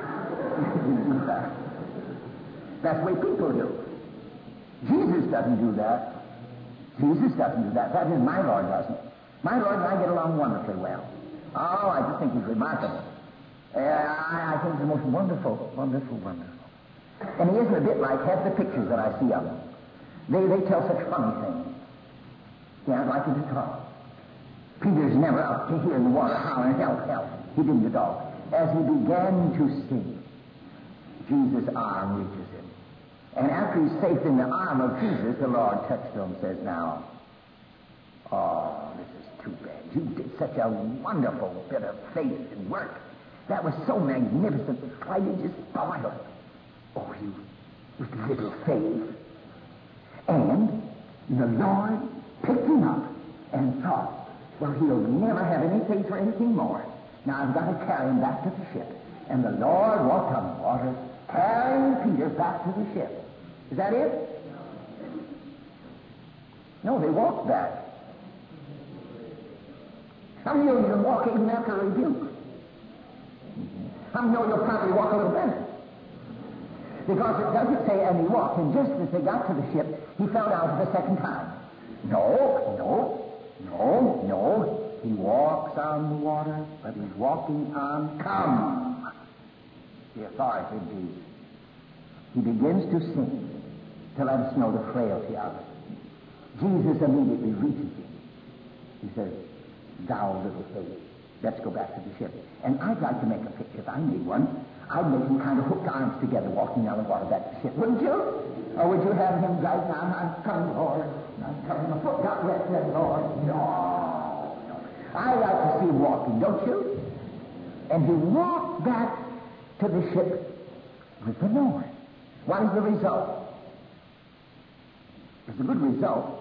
[SPEAKER 2] That's the way people do. Jesus doesn't do that. Jesus doesn't do that. That is, my Lord doesn't. My Lord and I get along wonderfully well. Oh, I just think he's remarkable. Uh, I, I think he's the most wonderful, wonderful, wonderful. And he isn't a bit like half the pictures that I see of him. They, they tell such funny things. Yeah, I'd like you to talk. Peter's never up to hear the water hollering, help, help. He didn't at all. As he began to sing, Jesus' arm reaches him. And after he's safe in the arm of Jesus, the Lord touched him and says, now, oh, this is too bad. You did such a wonderful bit of faith and work. That was so magnificent. Why did you spoil it? Oh, you with little faith. And the Lord picked him up and thought, well, he'll never have any faith for anything more. Now I've got to carry him back to the ship. And the Lord walked on the water, carrying Peter back to the ship. Is that it? No, they walked back. How many of you can walk even after a rebuke? How many of you will probably walk a little better? Because it doesn't say, and he walked, and just as they got to the ship, he fell down for the second time. No, no, no, no. He walks on the water, but he's walking on come. The authority of Jesus. He begins to sing to let us know the frailty of it. Jesus immediately reaches him. He says, thou little faith. Let's go back to the ship. And I'd like to make a picture. If I made one, I'd make him kind of hooked arms together walking down the water back to the ship, wouldn't you? Or would you have him right now, I'm coming, Lord. I'm coming. My foot got wet there, Lord. No, no. I like to see him walking, don't you? And he walked back to the ship with the Lord. What is the result? It's a good result.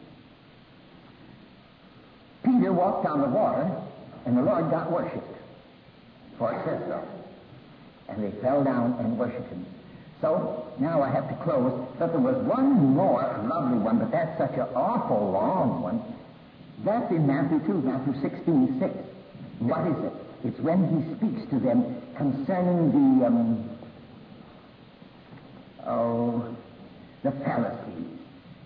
[SPEAKER 2] Peter walked down the water, and the Lord got worshipped. For it says so. And they fell down and worshipped him. So, now I have to close. But there was one more lovely one, but that's such an awful long one. That's in Matthew two, Matthew sixteen, six. What is it? It's when he speaks to them concerning the, um, oh, the Pharisees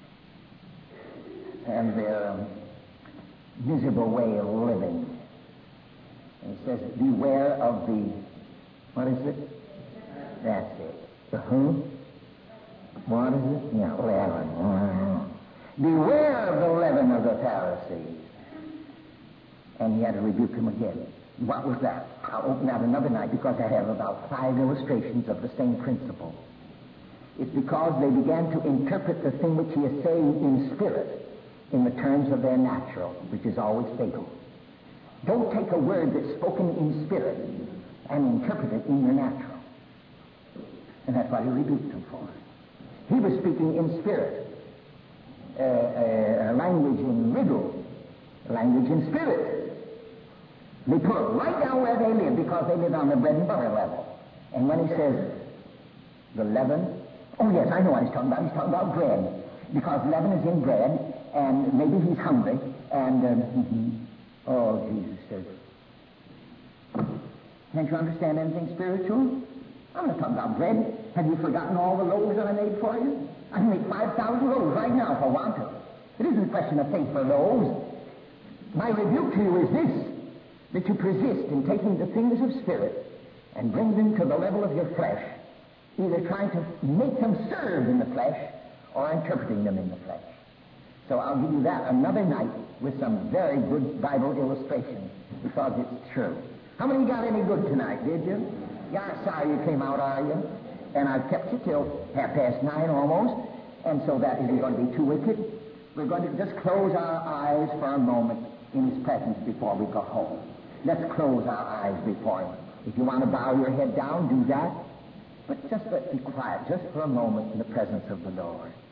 [SPEAKER 2] and their um, miserable way of living. And he says, beware of the, what is it? That's it. The who? What is it? Yeah, leaven. Beware of the leaven of the Pharisees. And he had to rebuke him again. What was that? I'll open that another night because I have about five illustrations of the same principle. It's because they began to interpret the thing which he is saying in spirit in the terms of their natural, which is always fatal. Don't take a word that's spoken in spirit and interpret it in your natural. And that's what he rebuked them for. He was speaking in spirit, uh, uh, a language in riddle, a language in spirit. They put it right down where they live because they live on the bread and butter level. And when he says the leaven, oh yes, I know what he's talking about. He's talking about bread. Because leaven is in bread, and maybe he's hungry, and, um, mm-hmm. oh, Jesus says, can't you understand anything spiritual? I'm not talking about bread. Have you forgotten all the loaves that I made for you? I can make five thousand loaves right now if I want to. It isn't a question of faith for loaves. My rebuke to you is this, that you persist in taking the things of spirit and bring them to the level of your flesh, either trying to make them serve in the flesh or interpreting them in the flesh. So I'll give you that another night with some very good Bible illustrations because it's true. How many got any good tonight, did you? Yeah, sorry you came out, are you? And I've kept you till half past nine almost, and so that isn't going to be too wicked. We're going to just close our eyes for a moment in his presence before we go home. Let's close our eyes before him. If you want to bow your head down, do that. But just let's be quiet just for a moment in the presence of the Lord.